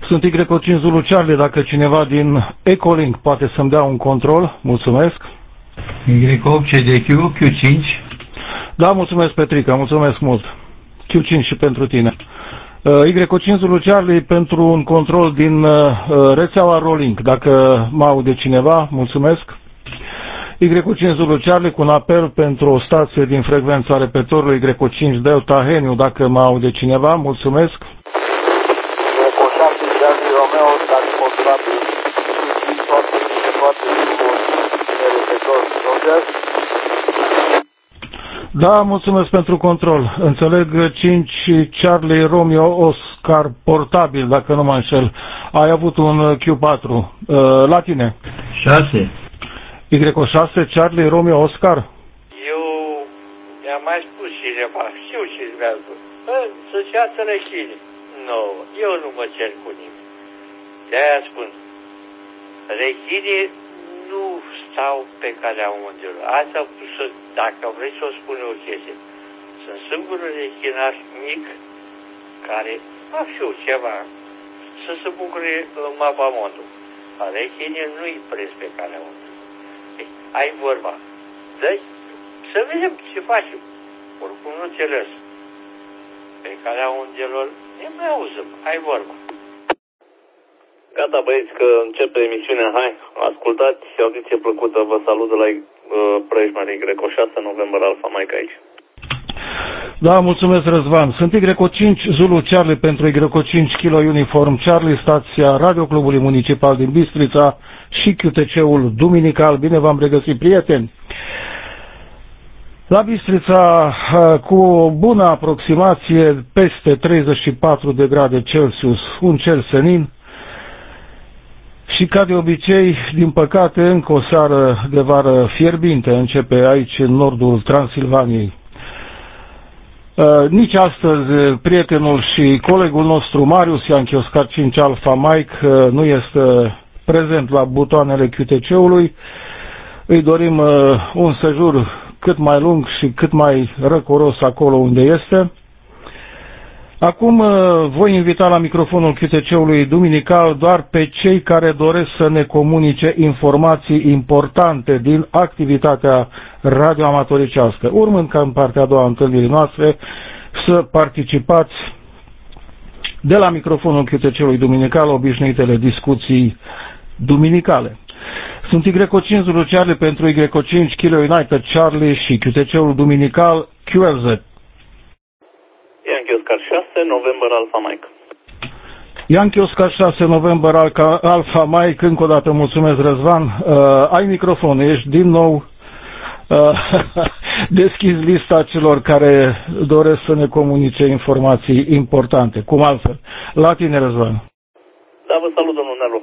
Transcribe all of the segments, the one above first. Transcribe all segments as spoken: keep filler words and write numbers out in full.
Sunt Y cinci Zulu Charlie, dacă cineva din Ecolink poate să-mi dea un control, mulțumesc. Y opt C D Q, Q cinci. Da, mulțumesc, Petrica, mulțumesc mult. Q cinci și pentru tine. Y cinci Zulu Charlie pentru un control din rețeaua Rolling, dacă mă aude cineva, mulțumesc. Y cinci Zulu Charlie cu un apel pentru o stație din frecvența repetorului Y cinci Delta Heniu, dacă mă aude cineva, mulțumesc. Da, mulțumesc pentru control. Înțeleg cinci Charlie Romeo Oscar portabil, dacă nu mă înșel. Ai avut un Q patru. La tine. șase. Y șase Charlie Romeo Oscar. Eu mi-am mai spus cineva, știu ce vrează. Să-și ia țărăchini. Nu, eu nu mă cer cu nimeni. De-aia spun, rechinii nu stau pe calea undelor. Asta, dacă vrei să o spun o chestie, sunt singurul rechinaș mic care, nu știu, ceva, să se bucure în mapamondul. Rechinii nu-i prins pe calea undelor. Ai vorba. Deci, să vedem ce facem. Oricum nu ți lăs. Pe calea undelor ne mai auzăm. Ai vorba. Gata, băieți, că începe emisiunea. Hai, ascultați, audiție plăcută. Vă salut de la uh, Prejmari Y șase November Alpha Mike aici. Da, mulțumesc, Răzvan. Sunt Y cinci Zulu Charlie pentru Y cinci Kilo Uniform Charlie, stația Radio Clubului Municipal din Bistrița și Q T C-ul Duminical. Bine v-am regăsit, prieteni! La Bistrița, cu o bună aproximație, peste treizeci și patru de grade Celsius, un cer senin. Și ca de obicei, din păcate, încă o seară de vară fierbinte începe aici în nordul Transilvaniei. Uh, nici astăzi prietenul și colegul nostru Marius Yankee Oscar cinci Alpha Mike uh, nu este prezent la butoanele Q T C-ului. Îi dorim uh, un sejur cât mai lung și cât mai răcoros acolo unde este. Acum voi invita la microfonul Q T C-ului Duminical doar pe cei care doresc să ne comunice informații importante din activitatea radioamatoricească, urmând ca în partea a doua a întâlnirii noastre să participați de la microfonul Q T C-ului Duminical obișnuitele discuții duminicale. Sunt Y cinci Zulu Charlie pentru Y cinci Kilo United Charlie și Q T C-ul Duminical Q L Z. Yankee Oscar șase, November Alpha Mike. Yankee Oscar șase, November Alpha Mike, încă o dată mulțumesc, Răzvan. Uh, ai microfon, ești din nou uh, deschis lista celor care doresc să ne comunice informații importante. Cum altfel? La tine, Răzvan. Da, vă salut, domnul Nelu.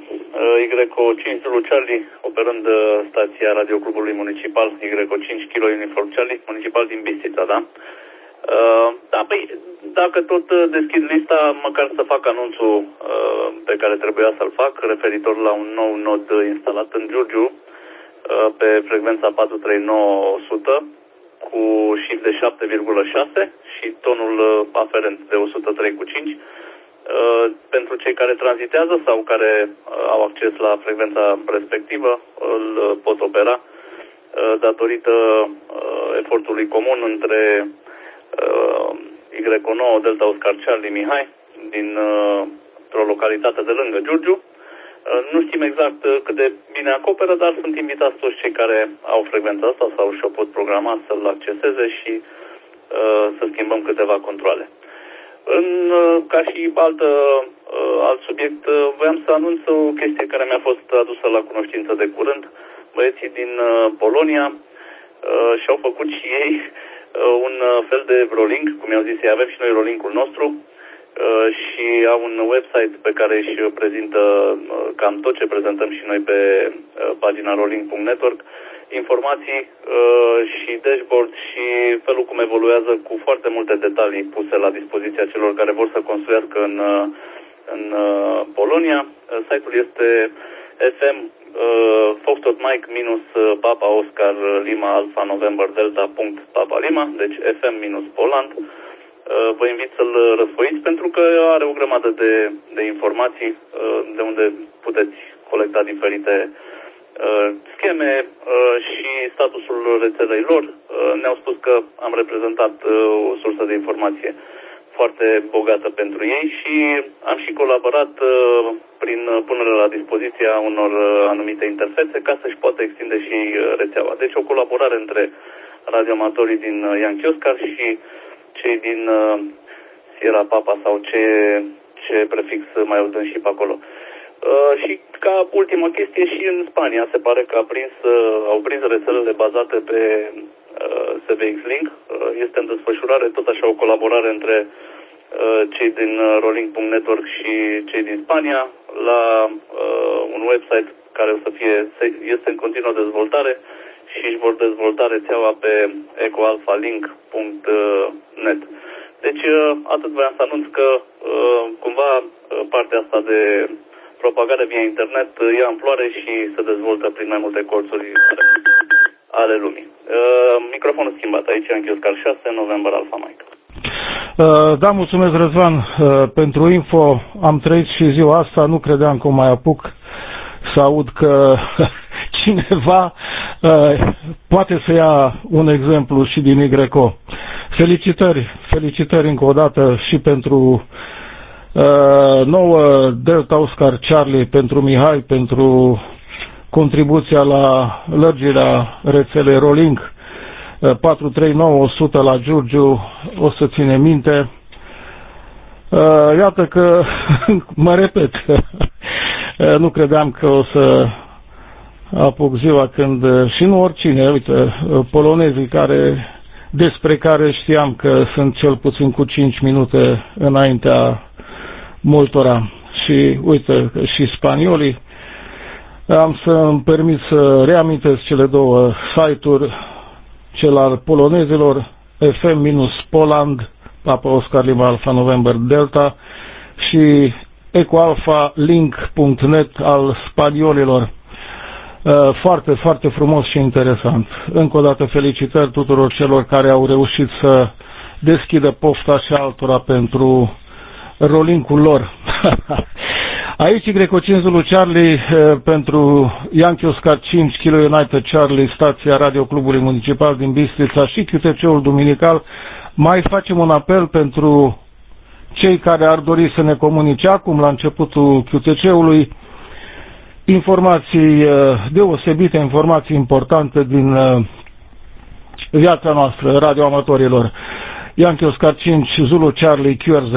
Y cinci Zulu Charlie, operând stația Radio Clubului Municipal, Y cinci Kilo Uniform Charlie, municipal din Bistrița, da? Uh, da, păi, dacă tot deschid lista, măcar să fac anunțul uh, pe care trebuia să-l fac, referitor la un nou nod instalat în Giurgiu, uh, pe frecvența patru trei nouă o sută, cu shift de șapte virgulă șase și tonul uh, aferent de o sută trei cu cinci. Uh, pentru cei care tranzitează sau care uh, au acces la frecvența respectivă, îl uh, pot opera uh, datorită uh, efortului comun între Uh, Y nouă Delta Oscar Charlie Mihai din uh, o localitate de lângă Giurgiu. Uh, nu știm exact uh, cât de bine acoperă, dar sunt invitați toți cei care au frecvența asta sau și-o pot programa să-l acceseze și uh, să schimbăm câteva controale. În, uh, ca și altă, uh, alt subiect, uh, voiam să anunț o chestie care mi-a fost adusă la cunoștință de curând. Băieții din uh, Polonia uh, și-au făcut și ei un fel de rolling, cum i-au zis ei, avem și noi rollingul nostru și au un website pe care își prezintă cam tot ce prezentăm și noi pe pagina rolling punct network, informații și dashboard și felul cum evoluează, cu foarte multe detalii puse la dispoziția celor care vor să construiască în, în Polonia. Site-ul este F M Uh, Foxtrot Mike minus uh, Papa Oscar Lima Alpha November Delta punct Papa Lima, deci F M minus Poland. vă invit să-l răsfoiți pentru că are o grămadă de, de informații de unde puteți colecta diferite scheme și statusul rețelei lor. Ne-au spus că am reprezentat o sursă de informație foarte bogată pentru ei și am și colaborat prin punerea la dispoziția unor anumite interfețe ca să-și poată extinde și rețeaua. Deci o colaborare între radioamatorii din Yankee Oscar și cei din Sierra Papa sau ce, ce prefix mai au și pe acolo. Uh, și ca ultimă chestie și în Spania se pare că a prins, uh, au prins rețelele bazate pe uh, S V X Link. Uh, este în desfășurare tot așa o colaborare între uh, cei din Rolling punct network și cei din Spania la uh, un website care o să fie, este în continuă dezvoltare și își vor dezvolta rețeaua pe eco alpha link punct net. Deci uh, atât voiam să anunț că uh, cumva uh, partea asta de propagare via internet ia amploare și se dezvoltă prin mai multe colțuri ale lumii. Uh, microfonul schimbat aici, Yankee Oscar șase, November Alpha Mike. Uh, da, mulțumesc, Răzvan, uh, pentru info. Am trăit și ziua asta, nu credeam că o mai apuc să aud că cineva uh, poate să ia un exemplu și din Y C O. Felicitări, felicitări încă o dată și pentru Uh, nouă Delta Oscar Charlie, pentru Mihai, pentru contribuția la lărgirea rețelei Rolling, uh, patru trei nouă o sută la Giurgiu, o să ține minte. Uh, iată că, mă repet, uh, nu credeam că o să apuc ziua când, uh, și nu oricine, uite, uh, polonezii care, despre care știam că sunt cel puțin cu cinci minute înaintea multora și uite și spaniolii. Am să îmi permit să reamintesc cele două site-uri, cel al polonezilor F M Poland Papa Oscar Lima Alpha November Delta și eco alpha link punct net al spaniolilor. Foarte, foarte frumos și interesant. Încă o dată felicitări tuturor celor care au reușit să deschidă pofta și altora pentru rolling-ul lor. Aici Y C O cinci Zulu Charlie pentru Yankee Oscar cinci Kilo United Charlie, stația Radio Clubului Municipal din Bistrița și Q T C-ul duminical. Mai facem un apel pentru cei care ar dori să ne comunice acum la începutul Q T C-ului informații deosebite, informații importante din viața noastră, radioamatorilor. Yankee Oscar cinci Zulu Charlie Q R Z.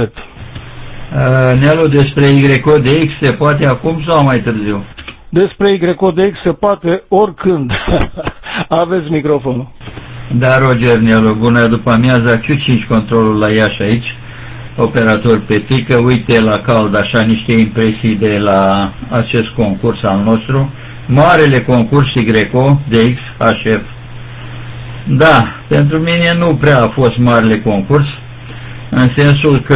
Uh, Nelu, despre Y C O D X se poate acum sau mai târziu? Despre Y C O D X se poate oricând. Aveți microfonul. Da, Roger Nelu, bună după amiaza, Q cinci controlul la Iași aici, operator pe pică. Uite la cald așa niște impresii de la acest concurs al nostru. Marele concurs Y C O D X H F. Da, pentru mine nu prea a fost marele concurs, în sensul că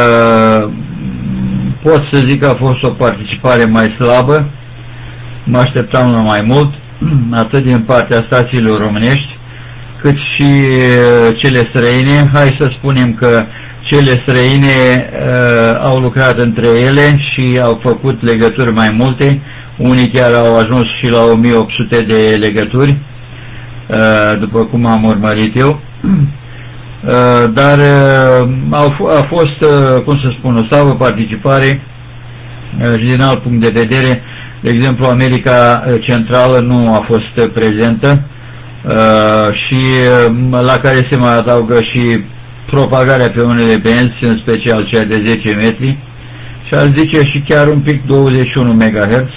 pot să zic că a fost o participare mai slabă, mă așteptam la mai mult, atât din partea stațiilor românești, cât și cele străine. Hai să spunem că cele străine uh, au lucrat între ele și au făcut legături mai multe, unii chiar au ajuns și la o mie opt sute de legături, uh, după cum am urmărit eu. Dar a fost, cum să spun, o slabă participare și din alt punct de vedere. De exemplu, America Centrală nu a fost prezentă și la care se mai adaugă și propagarea pe unele benzi, în special cea de zece metri și aș zice și chiar un pic douăzeci și unu megahertz,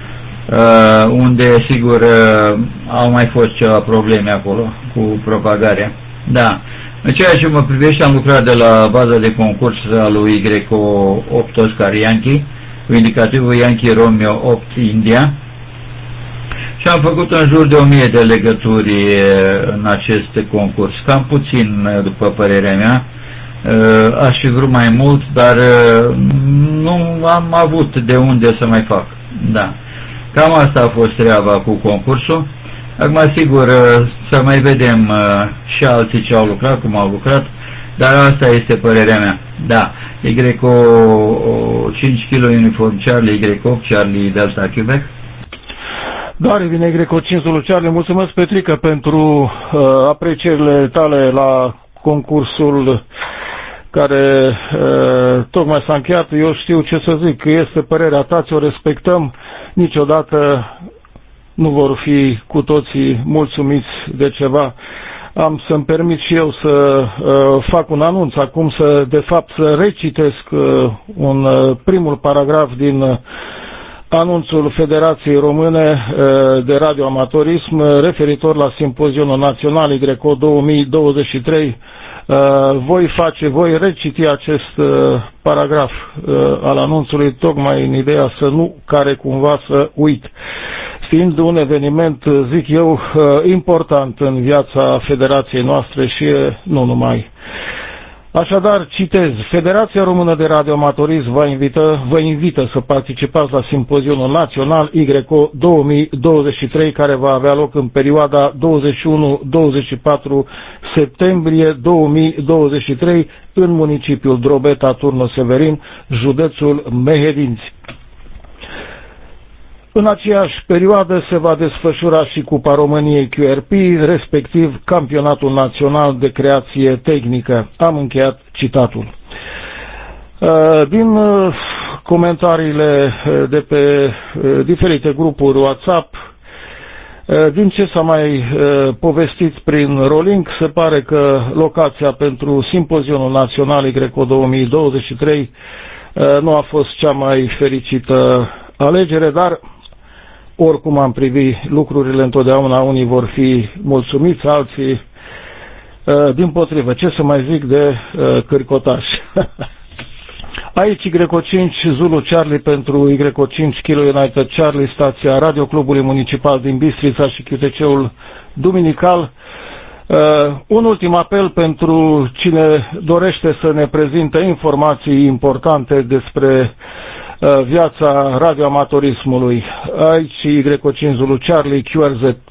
unde sigur au mai fost ceva probleme acolo cu propagarea. Da. În ceea ce mă privește, am lucrat de la baza de concurs al lui Y C O opt Oscar Yankee, cu indicativul Yankee Romeo opt India, și am făcut în jur de o mie de legături în acest concurs. Cam puțin, după părerea mea. Aș fi vrut mai mult, dar nu am avut de unde să mai fac. Da. Cam asta a fost treaba cu concursul. Acum, sigur, să mai vedem și alții ce au lucrat, cum au lucrat. Dar asta este părerea mea. Da, Y cu cinci kilograme uniform Charlie, Y opt Charlie Delta Quebec. Da, revine Y cu cinci Zulu Charlie. Mulțumesc, Petrică, pentru uh, aprecierile tale la concursul care uh, tocmai s-a încheiat. Eu știu ce să zic, că este părerea ta, ți-o respectăm. Niciodată nu vor fi cu toții mulțumiți de ceva. Am să-mi permit și eu să uh, fac un anunț acum, să de fapt să recitesc uh, un uh, primul paragraf din uh, anunțul Federației Române uh, de Radioamatorism uh, referitor la Simpozionul Național Y O două mii douăzeci și trei. Uh, voi face, voi reciti acest uh, paragraf uh, al anunțului tocmai în ideea să nu care cumva să uit. Fiind un eveniment, zic eu, important în viața federației noastre și nu numai. Așadar, citez, Federația Română de Radioamatorism vă invită, vă invită să participați la Simpozionul Național Y O două mii douăzeci și trei, care va avea loc în perioada douăzeci și unu douăzeci și patru septembrie două mii douăzeci și trei în municipiul Drobeta, Turnul Severin, județul Mehedinți. În aceeași perioadă se va desfășura și Cupa României Q R P, respectiv Campionatul Național de Creație Tehnică. Am încheiat citatul. Din comentariile de pe diferite grupuri WhatsApp, din ce s-a mai povestit prin Rolink, se pare că locația pentru Simpozionul Național Y O două mii douăzeci și trei nu a fost cea mai fericită alegere, dar oricum am privit lucrurile întotdeauna, unii vor fi mulțumiți, alții dimpotrivă. Ce să mai zic de cârcotaș? Aici Y O cinci Zulu Charlie pentru Y O cinci Kilo United Charlie, stația Radio Clubului Municipal din Bistrița și Q T C-ul Duminical. Uh, un ultim apel pentru cine dorește să ne prezinte informații importante despre uh, viața radioamatorismului. Aici Y O cinci Zulu Charlie, Q R Z.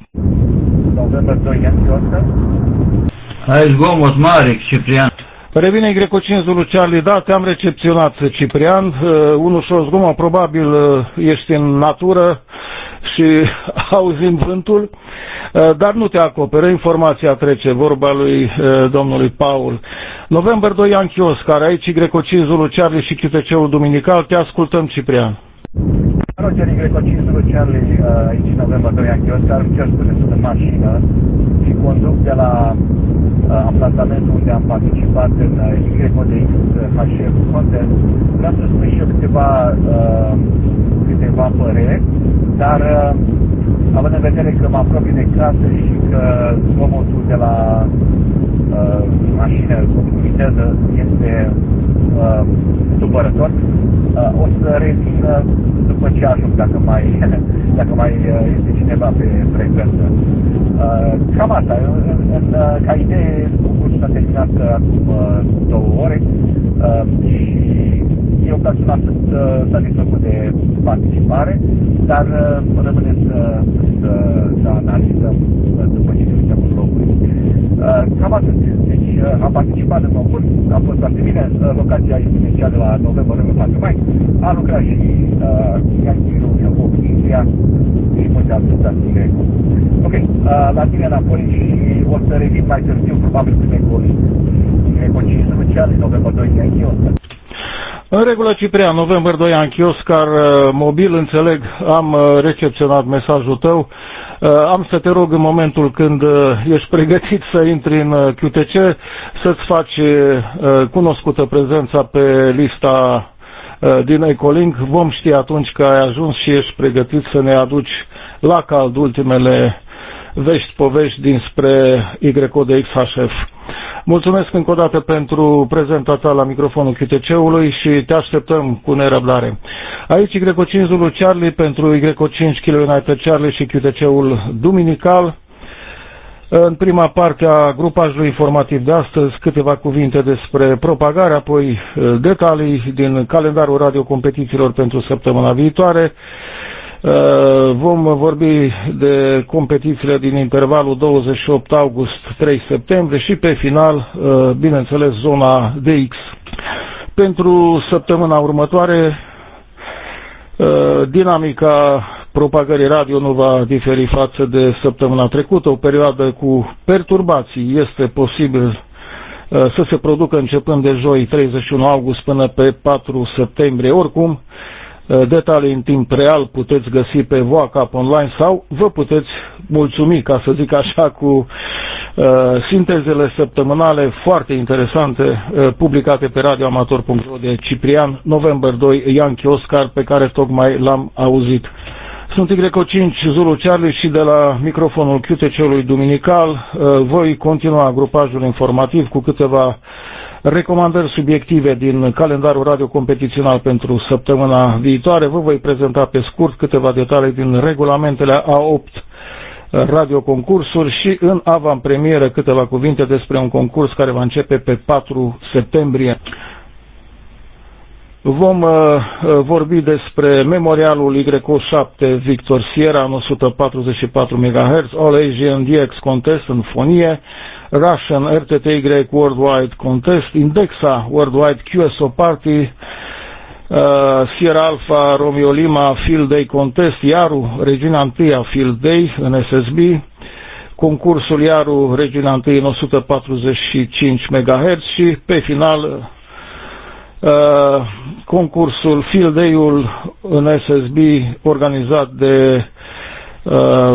Hai zgomot mare, Ciprian. Revine Y O cinci Zulu Charlie, da, te-am recepționat, Ciprian, uh, un ușor zgomot, probabil uh, ești în natură și auzim vântul, uh, dar nu te acoperă, informația trece, vorba lui uh, domnului Paul. November doi Yankee Oscar, aici Y O cinci Zulu Charlie și Q T C-ul Duminical, te ascultăm, Ciprian. Roger, Y O cinci Zulu Charlie, uh, aici November doi Yankee Oscar, îmi cer scuze, sunt în mașină și conduc de la amplasamentul unde am participat în Y O D X H F Contest. Vreau să spun și eu câteva, uh, câteva păreri, dar uh, având în vedere că mă apropii de casă și că zgomotul de la uh, mașină, zgomotul viteză, este uh, supărător, uh, o să revin uh, după ce ajung, dacă mai, dacă mai uh, este cineva pe frecvență. Uh, cam asta, în, în, ca idee, concursul s-a terminat acum uh, două ore uh, și eu personal sunt uh, satisfăcut de participare, dar uh, rămâne să, să, să analizăm uh, după ce ne uităm în locuri. Uh, cam atât. Deci uh, am participat în concurs, a fost foarte bine, uh, locația este inițială la November patru mai, a lucrat și uh, Yankee Romeo India și multe alte stații greco. Ok, uh, la tine înapoi și o să revin mai târziu, probabil cu Y O cinci Zulu Charlie, November doi Yankee Oscar. În regulă, Ciprian, November doi Yankee Oscar, mobil, înțeleg, am recepționat mesajul tău. Am să te rog în momentul când ești pregătit să intri în Q T C să-ți faci cunoscută prezența pe lista din Ecolink. Vom ști atunci că ai ajuns și ești pregătit să ne aduci la cald ultimele vești, povești dinspre Y O D X H F. Mulțumesc încă o dată pentru prezentarea ta la microfonul Q T C-ului și te așteptăm cu nerăbdare. Aici Y O cinci Zulu Charlie pentru Y O cinci Kilo United Charlie și Q T C-ul Duminical. În prima parte a grupajului informativ de astăzi, câteva cuvinte despre propagare, apoi detalii din calendarul radiocompetițiilor pentru săptămâna viitoare. Vom vorbi de competițiile din intervalul douăzeci și opt august trei septembrie și pe final, bineînțeles, zona D X. Pentru săptămâna următoare, dinamica propagării radio nu va diferi față de săptămâna trecută, o perioadă cu perturbații este posibil să se producă începând de joi treizeci și unu august până pe patru septembrie. Oricum, detalii în timp real puteți găsi pe VoaCap online sau vă puteți mulțumi, ca să zic așa, cu uh, sintezele săptămânale foarte interesante uh, publicate pe radioamator punct ro de Ciprian, November doi, Yankee Oscar, pe care tocmai l-am auzit. Sunt Y cinci Zulu Charlie și de la microfonul Q T C-ului duminical uh, voi continua grupajul informativ cu câteva recomandări subiective din calendarul radio competițional pentru săptămâna viitoare. Vă voi prezenta pe scurt câteva detalii din regulamentele a opt radioconcursuri și în avantpremieră câteva cuvinte despre un concurs care va începe pe patru septembrie. Vom uh, vorbi despre memorialul Y șapte Victor Sierra în o sută patruzeci și patru megahertz, All Asian D X Contest în fonie, Russian R T T Y Worldwide Contest, Indexa Worldwide Q S O Party, uh, Sierra Alpha Romeo Lima Field Day Contest, Iaru Regiunea întâi Field Day în S S B, concursul Iaru Regiunea întâi în o sută patruzeci și cinci megahertz și pe final uh, concursul Field Day-ul în S S B organizat de uh,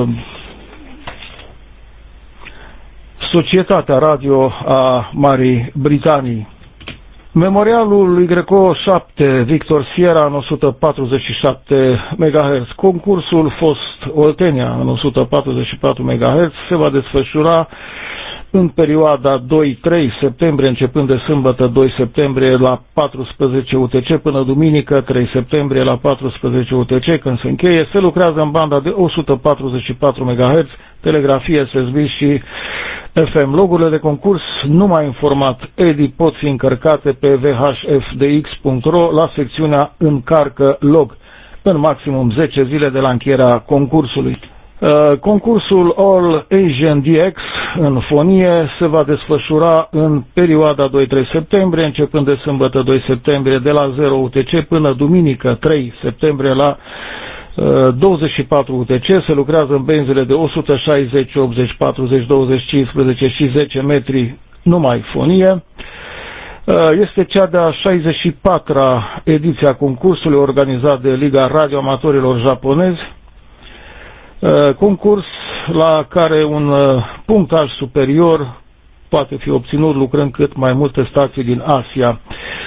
Societatea Radio a Marii Britanii. Memorialul Y șapte Victor Sierra în o sută patruzeci și șapte megahertz. Concursul Fost Oltenia în o sută patruzeci și patru megahertz se va desfășura în perioada doi trei septembrie, începând de sâmbătă doi septembrie la paisprezece U T C până duminică trei septembrie la paisprezece U T C, când se încheie. Se lucrează în banda de o sută patruzeci și patru megahertz, telegrafie, S S B și F M. Logurile de concurs numai în format E D I pot fi încărcate pe v h f d x punct r o la secțiunea Încarcă log în maximum zece zile de la încheierea concursului. Uh, concursul All Asian D X în fonie se va desfășura în perioada doi trei septembrie, începând de sâmbătă doi septembrie de la zero U T C până duminică trei septembrie la uh, douăzeci și patru U T C. Se lucrează în benzile de o sută șaizeci, optzeci, patruzeci, douăzeci, cincisprezece și zece metri, numai fonie. Uh, este cea de-a șaizeci și patra ediție a concursului organizat de Liga Radioamatorilor Japonezi, concurs la care un punctaj superior poate fi obținut lucrând cât mai multe stații din Asia,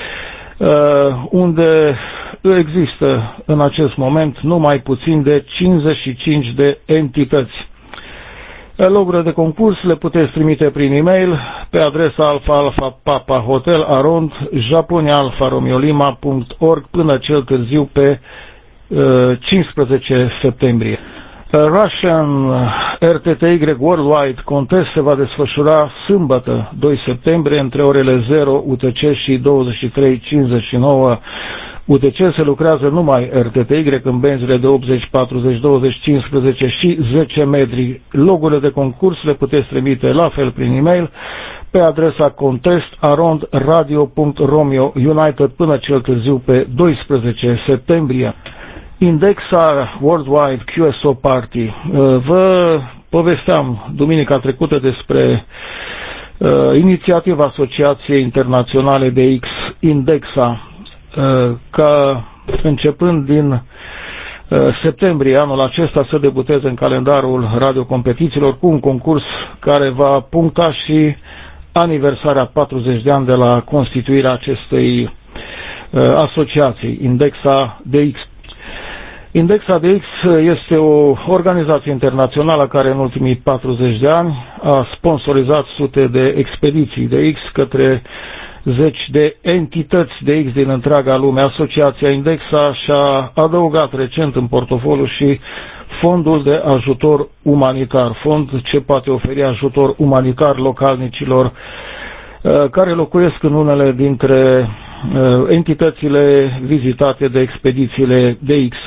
unde există în acest moment numai puțin de cincizeci și cinci de entități. Logurile de concurs le puteți trimite prin e-mail pe adresa alfa alfa papa hotel arond japonia alfa romeo lima punct org până cel târziu pe cincisprezece septembrie. Russian R T T Y Worldwide Contest se va desfășura sâmbătă doi septembrie între orele zero U T C și douăzeci și trei cincizeci și nouă U T C. Se lucrează numai R T T Y în benzile de optzeci, patruzeci, douăzeci, cincisprezece și zece metri. Logurile de concurs le puteți trimite la fel prin e-mail pe adresa contest arond radio punct romeo united până cel târziu pe doisprezece septembrie. Indexa Worldwide Q S O Party. Vă povesteam duminica trecută despre uh, inițiativa Asociației Internaționale de X, Indexa, uh, ca începând din uh, septembrie anul acesta să debuteze în calendarul radiocompetițiilor cu un concurs care va puncta și aniversarea patruzeci de ani de la constituirea acestei uh, asociații, Indexa D X. Indexa D X este o organizație internațională care în ultimii patruzeci de ani a sponsorizat sute de expediții de X către zeci de entități de X din întreaga lume. Asociația Indexa și-a adăugat recent în portofoliu și fondul de ajutor umanitar, fond ce poate oferi ajutor umanitar localnicilor care locuiesc în unele dintre entitățile vizitate de expedițiile de X.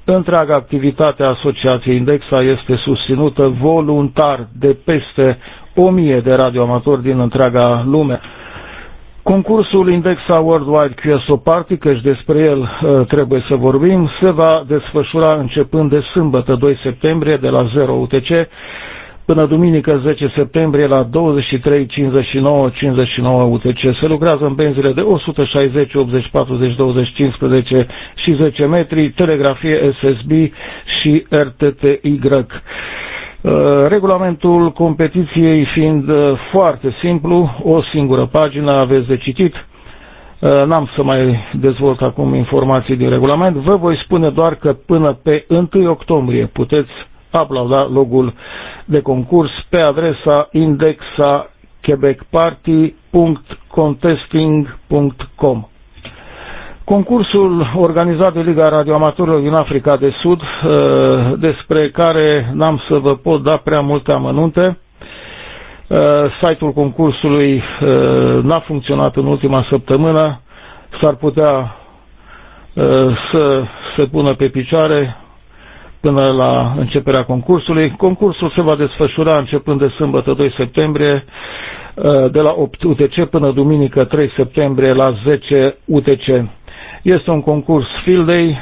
Întreaga activitate a Asociației Indexa este susținută voluntar de peste o mie de radioamatori din întreaga lume. Concursul Indexa Worldwide Q S O Party, căci despre el uh, trebuie să vorbim, se va desfășura începând de sâmbătă doi septembrie de la zero U T C până duminică zece septembrie la douăzeci și trei cincizeci și nouă cincizeci și nouă U T C. Se lucrează în benzile de o sută șaizeci, optzeci, patruzeci, douăzeci, cincisprezece și zece metri, telegrafie S S B și R T T Y. Regulamentul competiției fiind foarte simplu, o singură pagină aveți de citit. N-am să mai dezvolt acum informații din regulament, vă voi spune doar că până pe întâi octombrie puteți uploada logul de concurs pe adresa indexa quebec party punct contesting punct com. Concursul organizat de Liga Radioamatorilor din Africa de Sud, despre care n-am să vă pot da prea multe amănunte. Site-ul concursului n-a funcționat în ultima săptămână, s-ar putea să se pună pe picioare până la începerea concursului. Concursul se va desfășura începând de sâmbătă doi septembrie de la opt U T C până duminică trei septembrie la zece U T C. Este un concurs field day,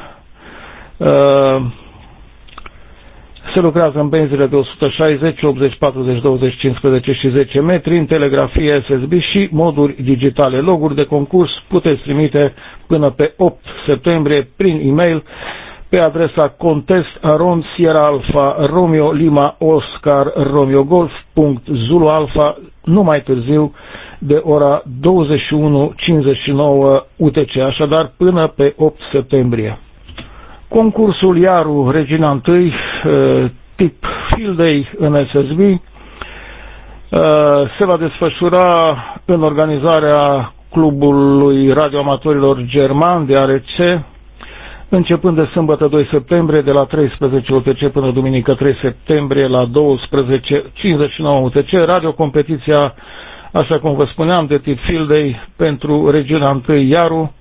se lucrează în benzile de o sută șaizeci, optzeci, patruzeci, douăzeci, cincisprezece și zece metri, în telegrafie S S B și moduri digitale. Loguri de concurs puteți trimite până pe opt septembrie prin e-mail pe adresa contest arond Sierra Alpha Romeo Lima Oscar Romeo Golf punct zulu alpha, nu mai târziu de ora douăzeci și unu cincizeci și nouă U T C, așadar până pe opt septembrie. Concursul Iaru Regina unu, tip Field Day în S S B, se va desfășura în organizarea Clubului Radioamatorilor German de A R C, începând de sâmbătă doi septembrie de la treisprezece U T C până duminică trei septembrie la douăsprezece cincizeci și nouă U T C. Radiocompetiția, așa cum vă spuneam, de tip Field Day pentru regiunea unu Iaru,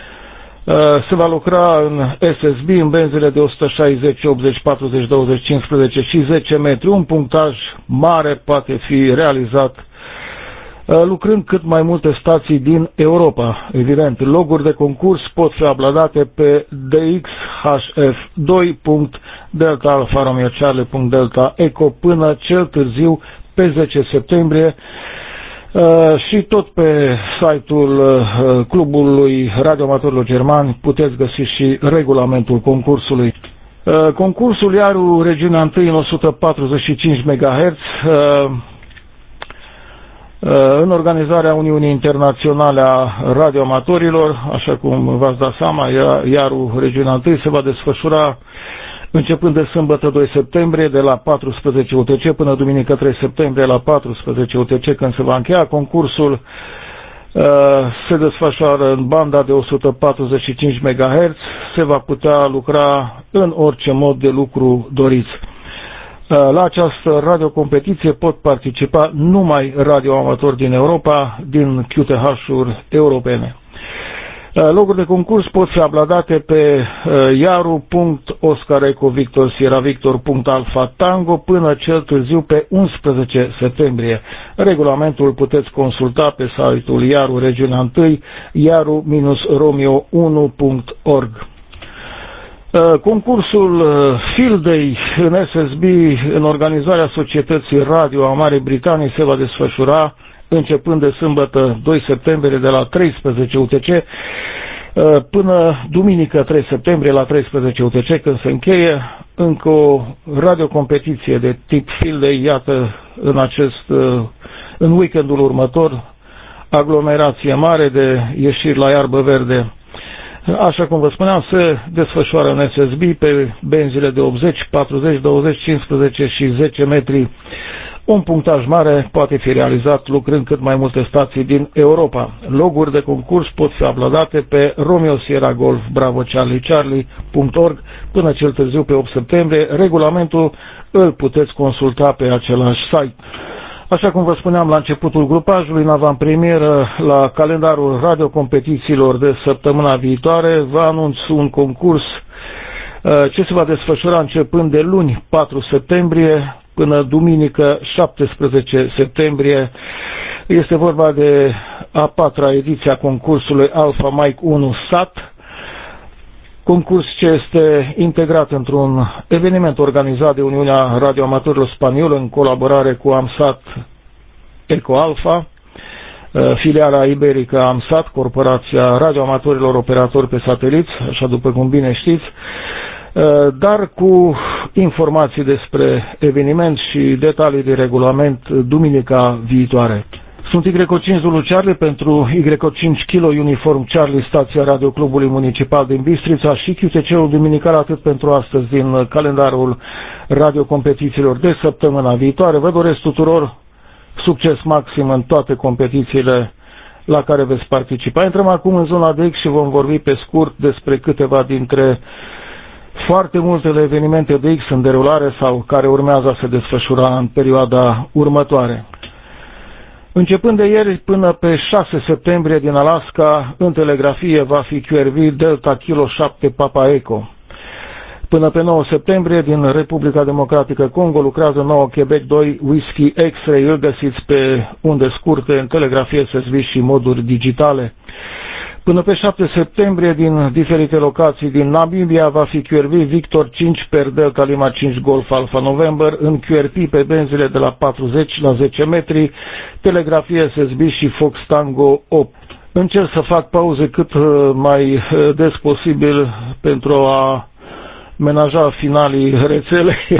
se va lucra în S S B, în benzile de o sută șaizeci, optzeci, patruzeci, douăzeci, cincisprezece și zece metri. Un punctaj mare poate fi realizat lucrând cât mai multe stații din Europa. Evident, loguri de concurs pot fi uploadate pe D X H F doi punct delta alfa romeo charlie punct delta eco până cel târziu pe zece septembrie. Uh, și tot pe site-ul uh, Clubului Radioamatorilor Germani puteți găsi și regulamentul concursului. Uh, concursul Iaru Regiunea unu în o sută patruzeci și cinci megahertz, uh, uh, în organizarea Uniunii Internaționale a Radioamatorilor, așa cum v-ați dat seama, Iaru Regiunea unu se va desfășura începând de sâmbătă doi septembrie de la paisprezece U T C până duminică trei septembrie la paisprezece U T C, când se va încheia concursul. Uh, se desfășoară în banda de o sută patruzeci și cinci megahertz, se va putea lucra în orice mod de lucru doriți. Uh, la această radiocompetiție pot participa numai radioamatori din Europa, din Q T H-uri europene. Loguri de concurs pot fi uploadate pe iaru punct oscar eco victor sierra victor punct alfa tango până cel târziu pe unsprezece septembrie. Regulamentul puteți consulta pe site-ul Iaru Regiunea unu, iaru romeo unu punct org. Concursul Field Day în S S B, în organizarea Societății Radio a Marii Britanii, se va desfășura începând de sâmbătă doi septembrie de la treisprezece U T C până duminică trei septembrie la treisprezece U T C, când se încheie. Încă o radiocompetiție de tip Field Day, iată, în acest în weekendul următor, aglomerație mare de ieșiri la iarbă verde. Așa cum vă spuneam, se desfășoară în S S B pe benzile de optzeci, patruzeci, douăzeci, cincisprezece și zece metri. Un punctaj mare poate fi realizat lucrând cât mai multe stații din Europa. Loguri de concurs pot fi uploadate pe Romeo Sierra Golf Bravo Charlie Charlie punct org până cel târziu pe opt septembrie. Regulamentul îl puteți consulta pe același site. Așa cum vă spuneam la începutul grupajului, în avantpremieră la calendarul radiocompetițiilor de săptămâna viitoare, vă anunț un concurs ce se va desfășura începând de luni patru septembrie până duminică șaptesprezece septembrie. Este vorba de a patra ediție a concursului Alpha Mike unu S A T, concurs ce este integrat într-un eveniment organizat de Uniunea Radioamatorilor Spaniolă în colaborare cu AMSAT Eco Alpha, filiala iberică AMSAT, Corporația Radioamatorilor Operatori pe Sateliți, așa după cum bine știți, dar cu informații despre eveniment și detalii de regulament duminica viitoare. Sunt Y O cinci Zulu Charlie pentru Y O cinci Kilo Uniform Charlie, stația Radio Clubului Municipal din Bistrița, și Q T C-ul duminical atât pentru astăzi din calendarul radiocompetițiilor de săptămâna viitoare. Vă doresc tuturor succes maxim în toate competițiile la care veți participa. Intrăm acum în zona de X și vom vorbi pe scurt despre câteva dintre foarte multele evenimente de X în derulare sau care urmează a se desfășura în perioada următoare. Începând de ieri până pe șase septembrie din Alaska, în telegrafie va fi Q R V Delta Kilo șapte Papa Echo. Până pe nouă septembrie din Republica Democratică Congo lucrează nouă Quebec doi Whisky X-Ray, îl găsiți pe unde scurte în telegrafie S S B și moduri digitale. Până pe șapte septembrie din diferite locații din Namibia va fi Q R V Victor cinci per Delta Lima cinci Golf Alpha November în Q R P pe benzile de la patruzeci la zece metri, telegrafie S S B și Fox Tango opt. Încerc să fac pauze cât mai des posibil pentru a menaja finalii rețelei.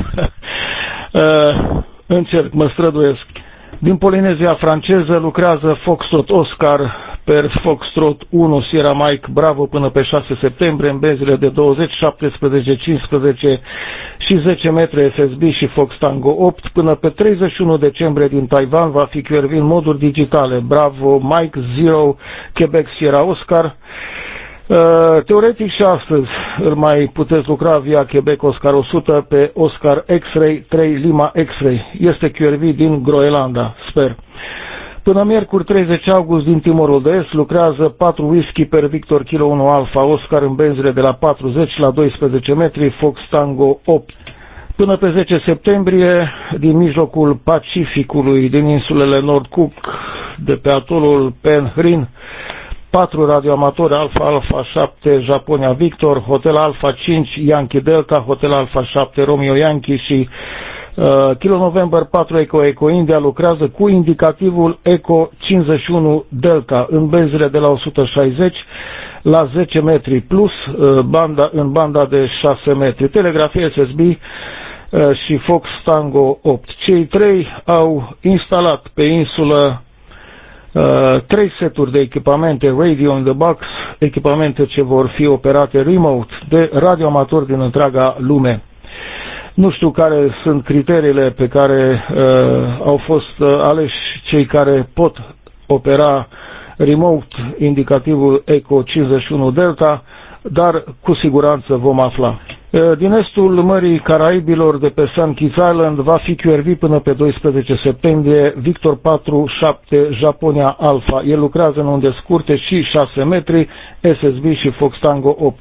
Încerc, mă străduiesc. Din Polinezia franceză lucrează Foxtrot Oscar per Foxtrot unu Sierra Mike Bravo până pe șase septembrie în benzile de douăzeci, șaptesprezece, cincisprezece și zece metri S S B și Fox Tango opt. Până pe treizeci și unu decembrie din Taiwan va fi Q R V în moduri digitale Bravo Mike Zero Quebec Sierra Oscar. Teoretic și astăzi îl mai puteți lucra via Quebec Oscar o sută pe Oscar X-Ray trei Lima X-Ray. Este Q R V din Groenlanda, sper. Până miercuri treizeci august din Timorul de Est lucrează patru Whisky per Victor Kilo unu Alpha Oscar în benzile de la patruzeci la doisprezece metri Fox Tango opt. Până pe zece septembrie din mijlocul Pacificului, din insulele Nord Cook, de pe atolul Penhryn, patru radioamatori Alpha Alpha șapte Japonia Victor, Hotel Alpha cinci Yankee Delta, Hotel Alpha șapte Romeo Yankee și uh, Kilo November patru Eco Eco India lucrează cu indicativul Eco cincizeci și unu Delta în benzile de la o sută șaizeci la zece metri plus uh, banda, în banda de șase metri, telegrafie S S B uh, și Fox Tango opt. Cei trei au instalat pe insulă Uh, trei seturi de echipamente Radio in the Box, echipamente ce vor fi operate remote de radioamatori din întreaga lume. Nu știu care sunt criteriile pe care uh, au fost uh, aleși cei care pot opera remote indicativul Eco cincizeci și unu Delta, dar cu siguranță vom afla. Din estul Mării Caraibilor, de pe Saint Kitts Island, va fi Q R V până pe doisprezece septembrie Victor patru șapte Japonia Alpha. El lucrează în unde scurte și șase metri, S S B și Fox Tango opt.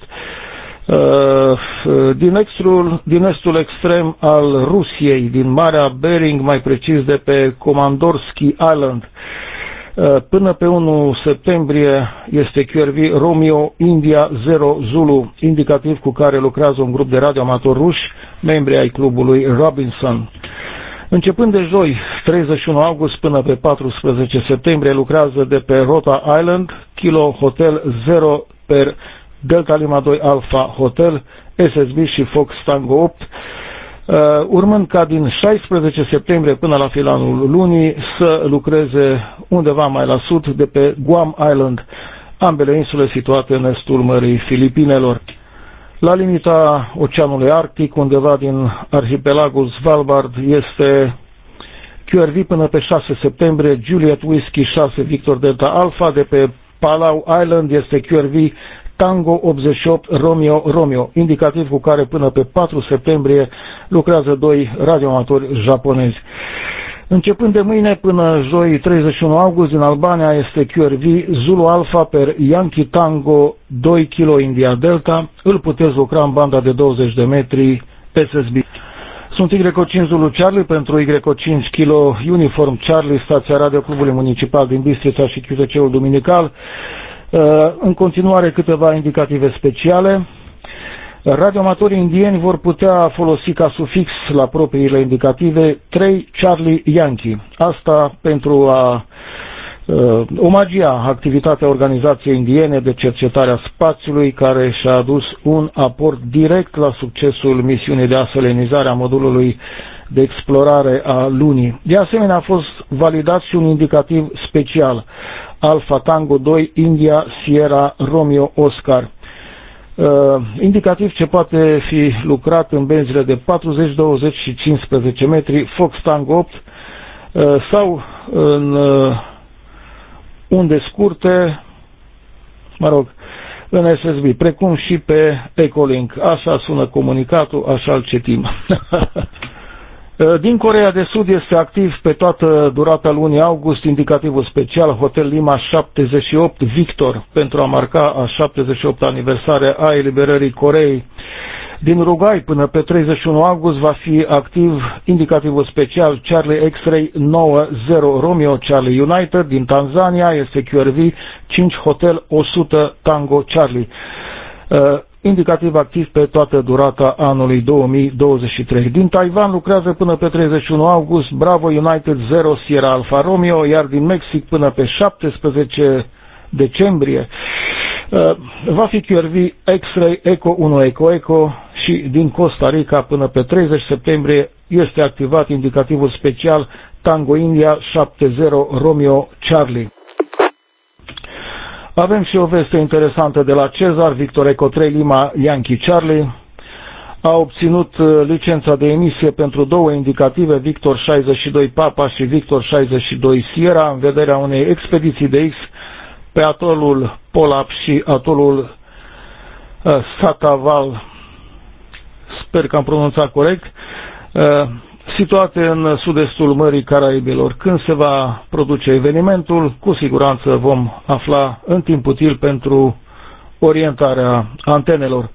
Din, extrul, din estul extrem al Rusiei, din Marea Bering, mai precis de pe Komandorski Island, până pe unu septembrie este Q R V Romeo India zero Zulu, indicativ cu care lucrează un grup de radioamatori ruși, membri ai clubului Robinson. Începând de joi, treizeci și unu august, până pe paisprezece septembrie, lucrează de pe Rota Island, Kilo Hotel zero per Delta Lima doi Alpha Hotel, S S B și Fox Tango opt, Uh, urmând ca din șaisprezece septembrie până la finalul lunii să lucreze undeva mai la sud de pe Guam Island, ambele insule situate în estul Mării Filipinelor. La limita Oceanului Arctic, undeva din arhipelagul Svalbard, este Q R V până pe șase septembrie Juliet Whiskey șase Victor Delta Alpha. De pe Palau Island este Q R V Tango optzeci și opt Romeo Romeo, indicativ cu care până pe patru septembrie lucrează doi radioamatori japonezi. Începând de mâine până joi treizeci și unu august din Albania este Q R V Zulu Alpha per Yankee Tango doi kilo India Delta. Îl puteți lucra în banda de douăzeci de metri S S B. Sunt Y cinci Zulu Charlie pentru Y cinci kilo Uniform Charlie, stația Radio Clubului Municipal din Bistrița și Q T C-ul Duminical. În continuare câteva indicative speciale. Radioamatorii indieni vor putea folosi ca sufix la propriile indicative trei Charlie Yankee. Asta pentru a uh, omagia activitatea Organizației Indiene de Cercetare a Spațiului, care și-a adus un aport direct la succesul misiunii de aselenizare a modulului de explorare a Lunii. De asemenea, a fost validat și un indicativ special, Alpha Tango doi India Sierra Romeo Oscar. Uh, indicativ ce poate fi lucrat în benzile de patruzeci, douăzeci și cincisprezece metri, Fox Tango opt uh, sau în uh, unde scurte, mă rog, în S S B, precum și pe Echolink. Așa sună comunicatul, așa îl citim. Din Coreea de Sud este activ pe toată durata lunii august indicativul special Hotel Lima șaptezeci și opt Victor pentru a marca a șaptezeci și opta aniversare a eliberării Coreei. Din Uruguay până pe treizeci și unu august va fi activ indicativul special Charlie X-Ray nouăzeci Romeo Charlie United. Din Tanzania este Q R V cinci Hotel o sută Tango Charlie. Indicativ activ pe toată durata anului două mii douăzeci și trei. Din Taiwan lucrează până pe treizeci și unu august Bravo United zero Sierra Alfa Romeo, iar din Mexic până pe șaptesprezece decembrie va fi Q R V X-Ray Eco unu Eco Eco și din Costa Rica până pe treizeci septembrie este activat indicativul special Tango India șaptezeci Romeo Charlie. Avem și o veste interesantă de la Cezar. Victor Eco trei Lima Yankee Charlie a obținut licența de emisie pentru două indicative, Victor șaizeci și doi Papa și Victor șaizeci și doi Sierra, în vederea unei expediții de X pe atolul Polap și atolul uh, Sataval, sper că am pronunțat corect, uh, situate în sud-estul Mării Caraibilor. Când se va produce evenimentul, cu siguranță vom afla în timp util pentru orientarea antenelor.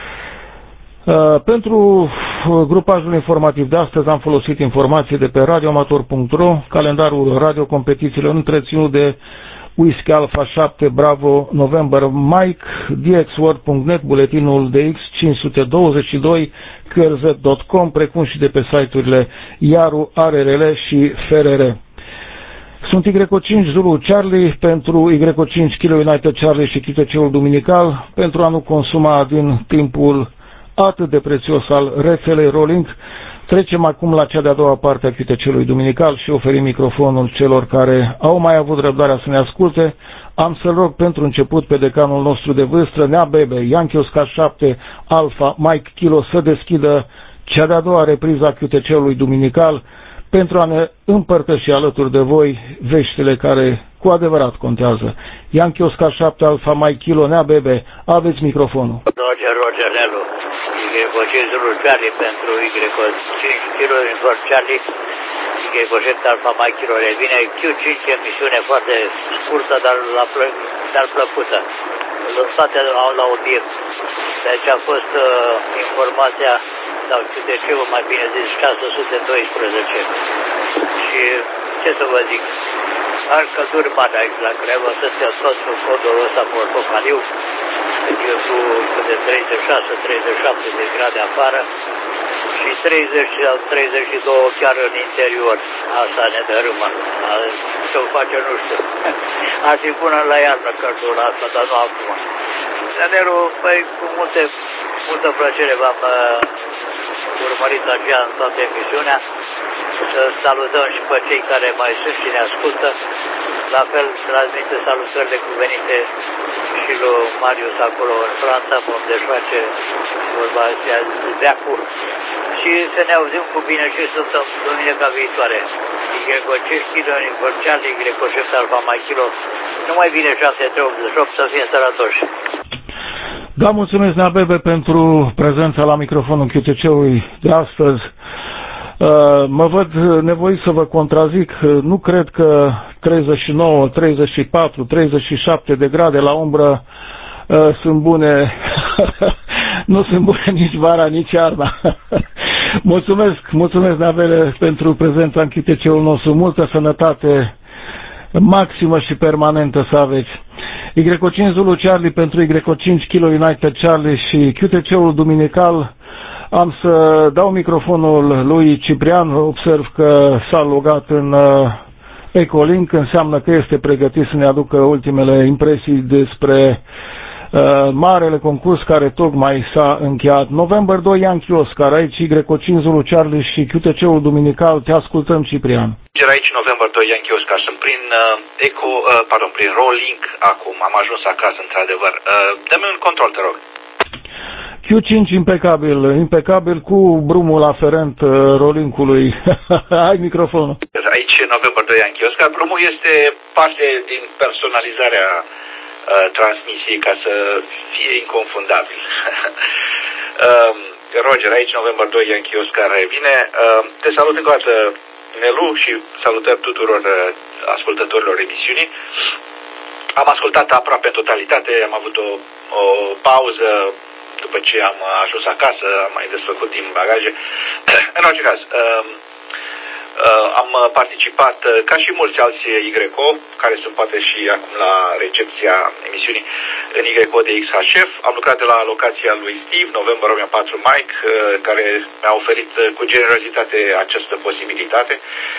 Pentru grupajul informativ de astăzi am folosit informații de pe radioamator punct ro, calendarul radiocompetițiilor întreținut de Whisky Alpha șapte Bravo November Mike, d x world punct net, buletinul de X cinci sute douăzeci și doi, Q R Z punct com, precum și de pe site-urile Iaru, A R R L și F R R. Sunt Y cinci Zulu Charlie pentru Y cinci Kilo United Charlie și Q T C-ul Duminical, pentru a nu consuma din timpul atât de prețios al rețelei Rolling. Trecem acum la cea de-a doua parte a Q T C-ului Duminical și oferim microfonul celor care au mai avut răbdarea să ne asculte. Am să-l rog pentru început pe decanul nostru de vârstă, Nea Bebe, Yankee Oscar șapte Alpha Mike Kilo, să deschidă cea de-a doua repriză a Q T C-ului Duminical pentru a ne împărtăși alături de voi veștile care cu adevărat contează. Yankee Oscar șapte Alpha Mike Kilo, Nea Bebe, aveți microfonul. Roger, Roger, Nelu. Y cinci Zulu Charlie pentru Y cinci Kilo Uniform Charlie, Y șapte Alpha Mike Kilo revine. Q cinci, emisiune foarte scurtă, dar, la plă, dar plăcută. Toate au la obiect. Deci a fost uh, informația, sau Q T C-ul, mai bine zis, șase sute doisprezece. Și ce să vă zic, ar călduri mari aici la Craiova, să-ți tot cu codul ăsta portocaliu, cu de treizeci și șase treizeci și șapte de grade afară și treizeci sau treizeci și doi chiar în interior. Asta ne dărâmă. Ce-o face, nu știu. Ar fi până la iarnă căldura asta, dar nu acum. Danielu, păi, cu multe, multă plăcere v-am uh, urmărit aceea în toată emisiunea. Să salutăm și pe cei care mai sunt și ne ascultă. La fel, transmite salutările cuvenite și lui Marius acolo în Franța, unde își face vorba aceea de acum. Și să ne auzim cu bine și să duminica viitoare. Y cinci Kilo Uniform Charlie, Y șapte Alpha Mike Kilo. Numai bine șapte trei optzeci și opt, să fie sănătoși. Da, mulțumesc, Nea Bebe, pentru prezența la microfonul Q T C-ului de astăzi. Mă văd nevoit să vă contrazic, nu cred că treizeci și nouă, treizeci și patru, treizeci și șapte de grade la umbră sunt bune, nu sunt bune nici vara, nici iarna. Mulțumesc, mulțumesc, Navele, pentru prezența în Q T C-ul nostru, multă sănătate maximă și permanentă să aveți. Y cinci Zulu Charlie pentru Y cinci Kilo United Charlie și Q T C-ul duminical. Am să dau microfonul lui Ciprian, observ că s-a logat în uh, Ecolink, înseamnă că este pregătit să ne aducă ultimele impresii despre uh, marele concurs care tocmai s-a încheiat. November doi Yankee Oscar, aici Y cinci Zulu Charlie și Q T C-ul duminical, te ascultăm, Ciprian. Aici November doi Yankee Oscar, sunt prin uh, Eco, uh, pardon, prin Rolink acum, am ajuns acasă într-adevăr. Uh, dă-mi un control, te rog. Q cinci impecabil, impecabil cu brumul aferent uh, Rolinkului. Ai microfonul. Aici November doi Yankee Oscar, brumul este parte din personalizarea uh, transmisiei ca să fie inconfundabil. uh, Roger, aici November doi Yankee Oscar revine. Uh, te salut încă o dată, Nelu, și salutări tuturor uh, ascultătorilor emisiunii. Am ascultat aproape în totalitate, am avut o, o pauză după ce am ajuns acasă, am mai desfăcut din bagaje. În orice caz, uh, uh, am participat, uh, ca și mulți alți Y C O, care sunt poate și acum la recepția emisiunii, în Y C O de X H F. Am lucrat de la locația lui Steve, November Romeo patru Mike, uh, care mi-a oferit uh, cu generozitate această posibilitate.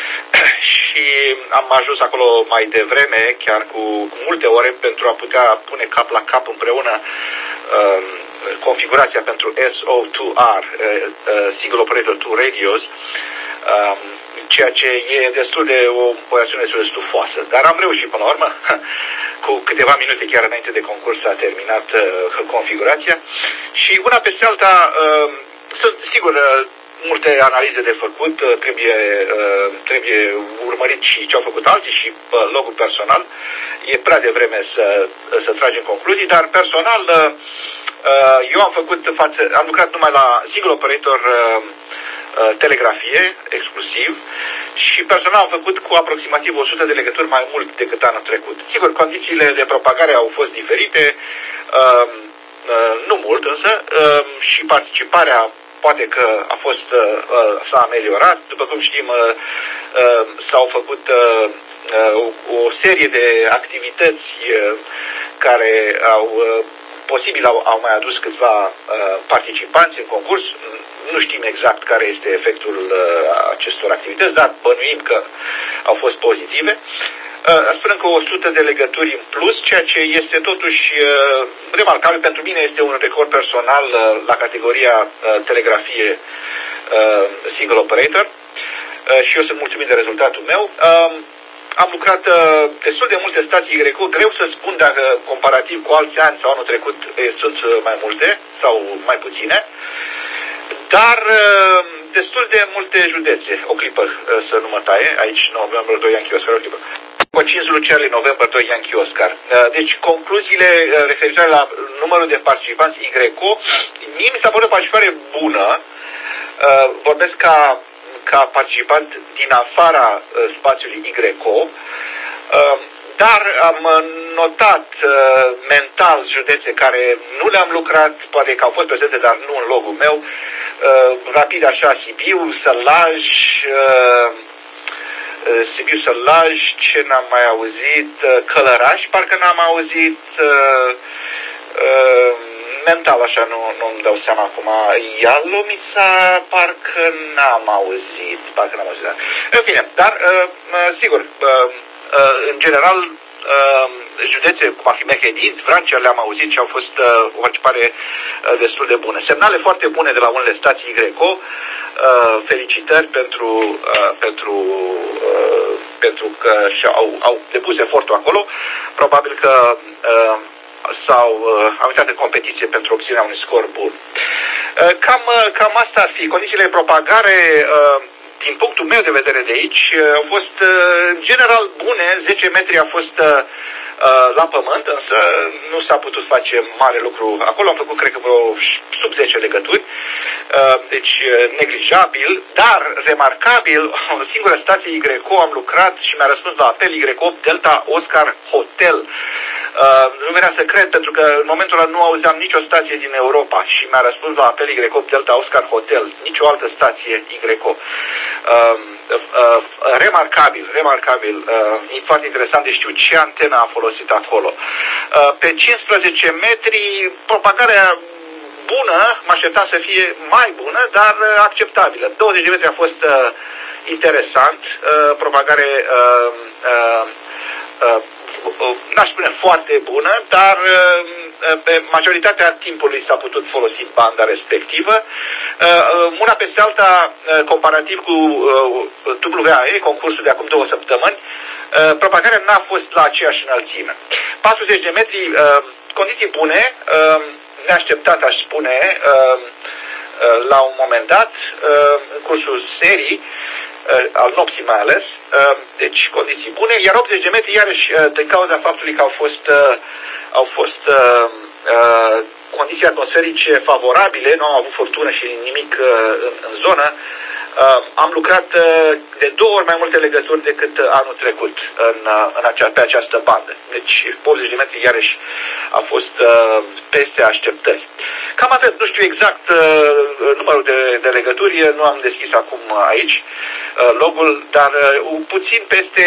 Și am ajuns acolo mai devreme, chiar cu, cu multe ore, pentru a putea pune cap la cap împreună uh, configurația pentru S O doi R, uh, uh, Single Operator doi Radios, uh, ceea ce e destul de o operațiune destul de stufoasă. Dar am reușit până la urmă, cu câteva minute chiar înainte de concurs s-a terminat uh, configurația și una peste alta uh, sunt sigur uh, multe analize de făcut, uh, trebuie, uh, trebuie urmărit și ce au făcut alții și uh, logul personal. E prea devreme să, uh, să tragem concluzii, dar personal uh, eu am făcut față, am lucrat numai la single operator uh, uh, telegrafie, exclusiv, și personal am făcut cu aproximativ o sută de legături mai mult decât anul trecut. Sigur, condițiile de propagare au fost diferite, uh, uh, nu mult însă, uh, și participarea poate că a fost, uh, s-a ameliorat. După cum știm, uh, uh, s-au făcut uh, uh, o, o serie de activități uh, care au uh, posibil au, au mai adus câțiva uh, participanți în concurs. Nu știm exact care este efectul uh, acestor activități, dar bănuim că au fost pozitive. Uh, spunem că o sută de legături în plus, ceea ce este totuși uh, remarcabil. Pentru mine este un record personal uh, la categoria uh, telegrafie uh, single operator uh, și eu sunt mulțumit de rezultatul meu. Uh, Am lucrat uh, destul de multe stații Y C O, greu să spun dacă comparativ cu alți ani sau anul trecut e, sunt mai multe sau mai puține, dar uh, destul de multe județe. O clipă uh, să nu mă taie, aici November doi Yankee Oscar, o clipă. Cu cinci Zulu Charlie, November doi Yankee Oscar. Uh, deci concluziile uh, referitoare la numărul de participanți Y C O, mie mi s-a părut o participare bună, uh, vorbesc ca ca participant din afara uh, spațiului Y C O, uh, dar am notat uh, mental județe care nu le-am lucrat, poate că au fost prezente, dar nu în logul meu, uh, rapid așa, Sibiu, Sălaj, uh, Sibiu, Sălaj, ce n-am mai auzit, uh, Călăraș, parcă n-am auzit, uh, uh, mental așa, nu, nu-mi dau seama acum. Ialomița, parcă n-am auzit, parcă n-am auzit. În fine, dar, uh, sigur, uh, uh, în general, uh, județe cum ar fi Mehedin, Vrancea, le-am auzit și au fost uh, o participare uh, destul de bună. Semnale foarte bune de la unele stații Y C O, uh, felicitări pentru, uh, pentru, uh, pentru că și-au au depus efortul acolo. Probabil că uh, sau uh, au intrat în competiție pentru obținerea unui scor bun. Uh, cam, uh, cam asta ar fi. Condițiile de propagare, uh, din punctul meu de vedere de aici, uh, au fost uh, în general bune. zece metri a fost uh, uh, la pământ, însă nu s-a putut face mare lucru acolo. Am făcut, cred că, vreo sub zece legături. deci neglijabil, dar remarcabil, o singură stație Y C O am lucrat și mi-a răspuns la apel Y opt Delta Oscar Hotel. Nu venea să cred, pentru că în momentul ăla nu auzeam nicio stație din Europa și mi-a răspuns la apel Y opt Delta Oscar Hotel, nicio altă stație Y C O. Remarcabil, remarcabil, e foarte interesant de știut ce antenă a folosit acolo. Pe cincisprezece metri, propagarea bună, mă așteptam să fie mai bună, dar acceptabilă. douăzeci de metri a fost uh, interesant, uh, propagare, uh, uh, uh, uh, n-aș spune foarte bună, dar uh, pe majoritatea timpului s-a putut folosi banda respectivă. Uh, una peste alta, uh, comparativ cu uh, W A E, concursul de acum două săptămâni, uh, propagarea n-a fost la aceeași înălțime. patruzeci de metri, uh, condiții bune, uh, neașteptat, aș spune, la un moment dat, în cursul serii, al nopții mai ales, deci condiții bune, iar optzeci de metri, iarăși, din cauza faptului că au fost, au fost condiții atmosferice favorabile, nu am avut furtună și nimic în, în zonă, am lucrat de două ori mai multe legături decât anul trecut în, în acea, pe această bandă. Deci optzeci de metri iarăși a fost peste așteptări. Cam atât, nu știu exact numărul de, de legături, nu am deschis acum aici logul, dar puțin peste...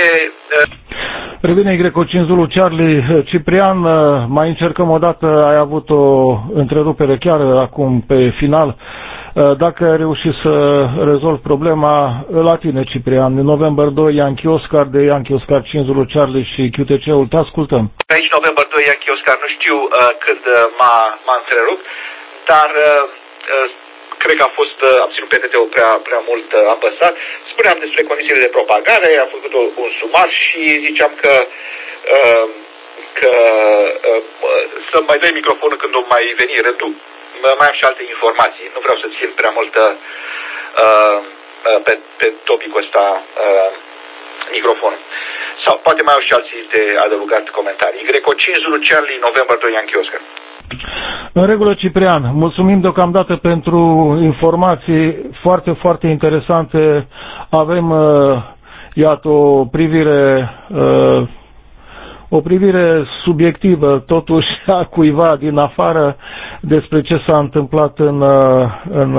Revine Y cinci Zulu Charlie. Ciprian, mai încercăm o dată, ai avut o întrerupere chiar acum pe final. Dacă ai reușit să rezolvi problema, la tine, Ciprian. November doi, Yankee Oscar, de Yankee Oscar cinci Zulu Charlie și Q T C-ul, te ascultăm. Aici November doi, Yankee Oscar, nu știu uh, când uh, m-a, m-a întrerupt, dar uh, uh, cred că a fost, uh, am ținut P T T-ul prea, prea mult uh, apăsat. Spuneam despre condițiile de propagare, am făcut o, un sumar și ziceam că uh, că uh, să mai dai microfonul când o mai veni rândul. Mai am și alte informații. Nu vreau să țin prea multă uh, pe, pe topicul ăsta uh, microfon. Sau poate mai au și alții de adăugat comentarii. Greco cinci Zulu Charlie, November doi, Yankee Oscar. În regulă, Ciprian. Mulțumim deocamdată pentru informații foarte, foarte interesante. Avem, uh, iată, o privire... Uh, o privire subiectivă, totuși, a cuiva din afară despre ce s-a întâmplat în, în,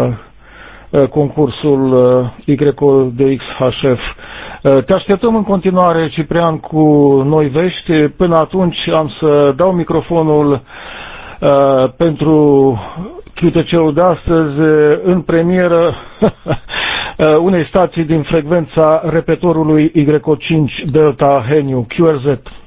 în concursul Y D X H F. Te așteptăm în continuare, Ciprian, cu noi vești. Până atunci am să dau microfonul uh, pentru Q T C-ul de astăzi în premieră unei stații din frecvența repetorului Y cinci Delta Heniu Q R Z.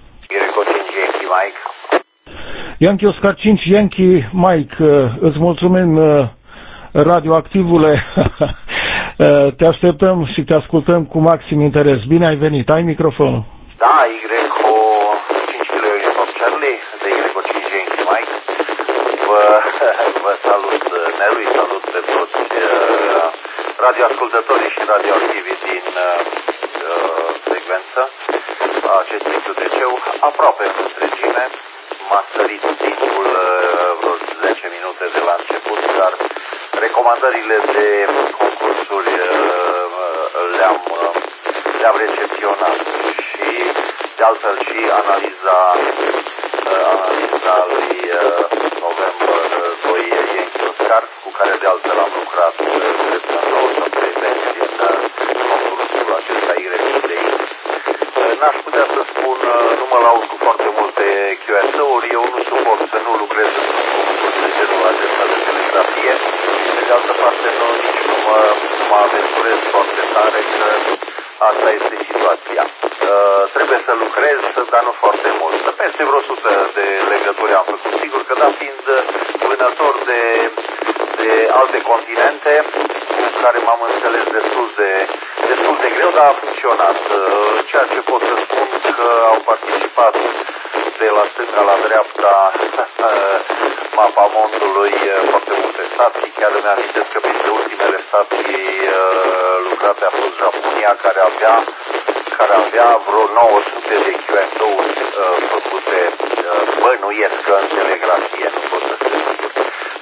Yankee Oscar cinci, Yankee Mike, îți mulțumim, radioactivule, te așteptăm și te ascultăm cu maxim interes. Bine ai venit, ai microfonul. Da, Y cinci Uniform Charlie, de Y cinci Yankee Mike, vă, vă salut, Nelu, salut pe toți radioascultătorii și radioactivii din uh, frecvență acestui Q T C-ul, aproape în întregime. M-a sărit timpul vreo zece minute de la început, dar recomandările de concursuri le-am, le-am recepționat și de altfel și analiza, analiza lui November doi Yankee Oscar, cu care de altfel am lucrat, cred că nu o să prezenți în concursul acesta Y D X. N-aș putea să spun, nu mă laud cu foarte multe Q S O-uri, eu nu suport să nu lucrez într-un concurs de genul acesta de telegrafie. Pe de altă parte, nu, nici nu mă, mă aventurez foarte tare, că asta este situația. Uh, trebuie să lucrez, dar nu foarte mult. Peste vreo sută de legături am făcut. Sigur că, da, fiind vânător de, de alte continente, cu care m-am înțeles destul de, destul de greu, dar a funcționat. Uh, ceea ce pot să spun că au participat de la stânga la dreapta mapamondului foarte multe stații. Chiar îmi amintesc că printre ultimele stații lucrate a fost Japonia, care avea, care avea vreo nouă sute de Q S O-uri făcute, bănuiesc că în telegrafie, nu pot să fiu sigur.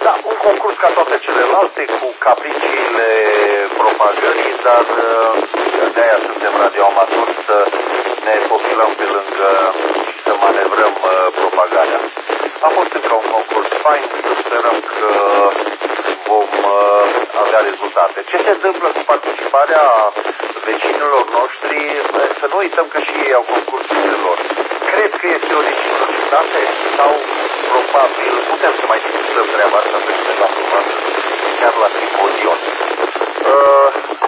Da, un concurs ca toate celelalte, cu capriciile propagării, dar de-aia suntem radioamatori, să ne profilăm pe lângă și să manevrăm propagarea. A fost încă un concurs fain, să sperăm că vom avea rezultate. Ce se întâmplă cu participarea vecinilor noștri? Să nu uităm că și ei au concursurile lor. Cred că este o dificultate sau probabil putem să mai discutăm treaba asta pe undeva, probabil chiar la simpodion. Uh,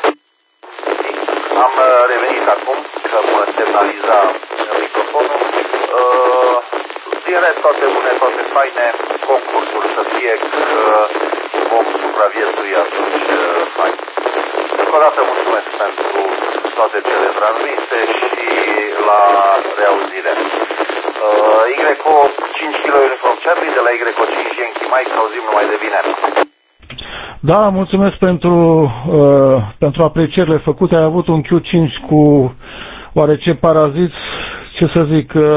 am revenit acum că mă semnaliza microfonul. Uh, din rest, toate bune, toate faine, concursul să fie că vom supraviețui atunci uh, fain. Încă o dată mulțumesc pentru toate cele transmise și la reauzire. Uh, Y O cinci Kilo Uniform Charlie de la Y O cinci Yankee Mike, să auzim numai de bine. Da, mulțumesc pentru, uh, pentru aprecierile făcute. Ai avut un Q cinci cu oarece paraziți, ce să zic, uh,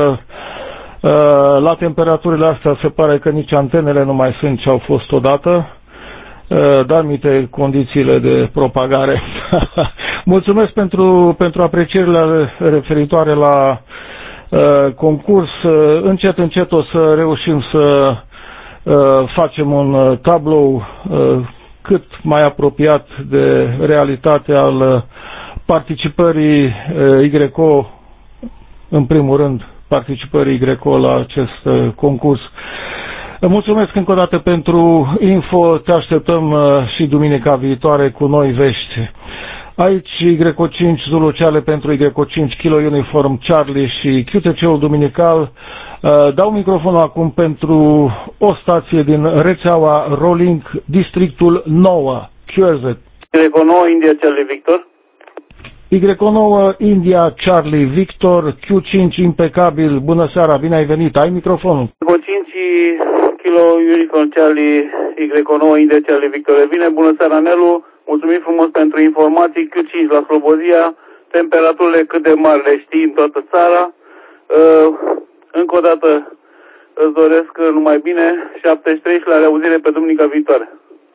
uh, la temperaturile astea se pare că nici antenele nu mai sunt ce au fost odată. Uh, dar mite condițiile de propagare. Mulțumesc pentru, pentru aprecierile referitoare la uh, concurs. Uh, încet, încet o să reușim să uh, facem un tablou uh, cât mai apropiat de realitate al participării uh, Y O, în primul rând participării Y O la acest uh, concurs. Mulțumesc încă o dată pentru info, te așteptăm și duminica viitoare cu noi vești. Aici Y O cinci Zulu Charlie pentru Y O cinci Kilo Uniform Charlie și Q T C-ul duminical. Dau microfonul acum pentru o stație din rețeaua Rolling, districtul nouă, Q R Z. Y O nouă India Charlie Victor. Y O nouă India Charlie Victor, Q cinci impecabil, bună seara, bine ai venit, ai microfonul. Y O cinci Kilo Uniform Charlie, Y O nouă India Charlie Victor, bine, bună seara Nelu, mulțumim frumos pentru informații, Q cinci la Slobozia, temperaturile cât de mari le știi în toată țara, uh, încă o dată îți doresc numai bine, șaptezeci și trei și la reauzire pe duminica viitoare.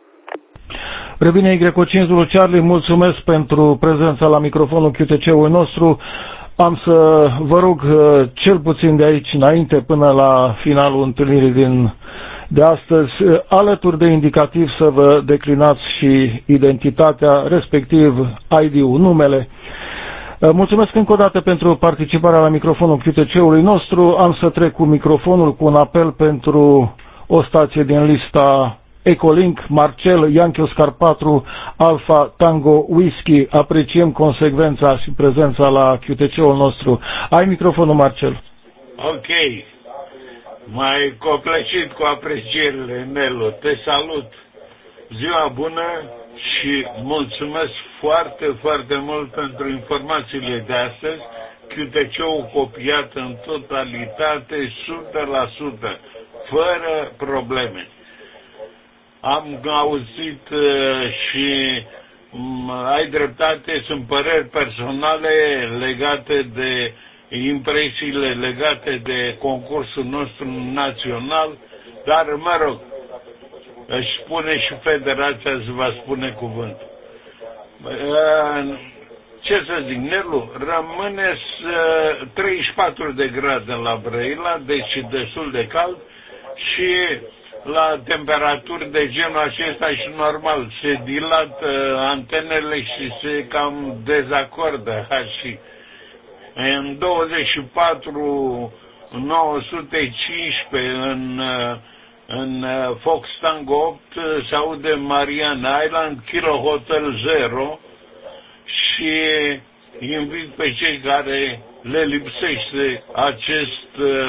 Revine Y O cinci Zulu Charlie, mulțumesc pentru prezența la microfonul Q T C-ului nostru. Am să vă rog cel puțin de aici înainte până la finalul întâlnirii din, de astăzi, alături de indicativ să vă declinați și identitatea, respectiv I D-ul, numele. Mulțumesc încă o dată pentru participarea la microfonul Q T C-ului nostru. Am să trec cu microfonul cu un apel pentru o stație din lista Ecolink, Marcel, Yankee Oscar patru, Alpha, Tango, Whisky. Apreciem consecvența și prezența la Q T C-ul nostru. Ai microfonul, Marcel. Ok. Mai coplecit cu aprecierile, Nelu. Te salut. Ziua bună și mulțumesc foarte, foarte mult pentru informațiile de astăzi. Q T C-ul copiat în totalitate, o sută la sută, fără probleme. Am auzit uh, și um, ai dreptate, sunt păreri personale legate de impresiile legate de concursul nostru național, dar, mă rog, își spune și Federația, îți va spune cuvântul. Uh, ce să zic, Nelu, rămâne uh, treizeci și patru de grade la Brăila, deci destul de cald și la temperaturi de genul acesta și normal, se dilată antenele și se cam dezacordă și în douăzeci și patru nouă sute cincisprezece în, în Fox Tango opt se aude Mariana Island, Kilo Hotel zero și invit pe cei care le lipsește acest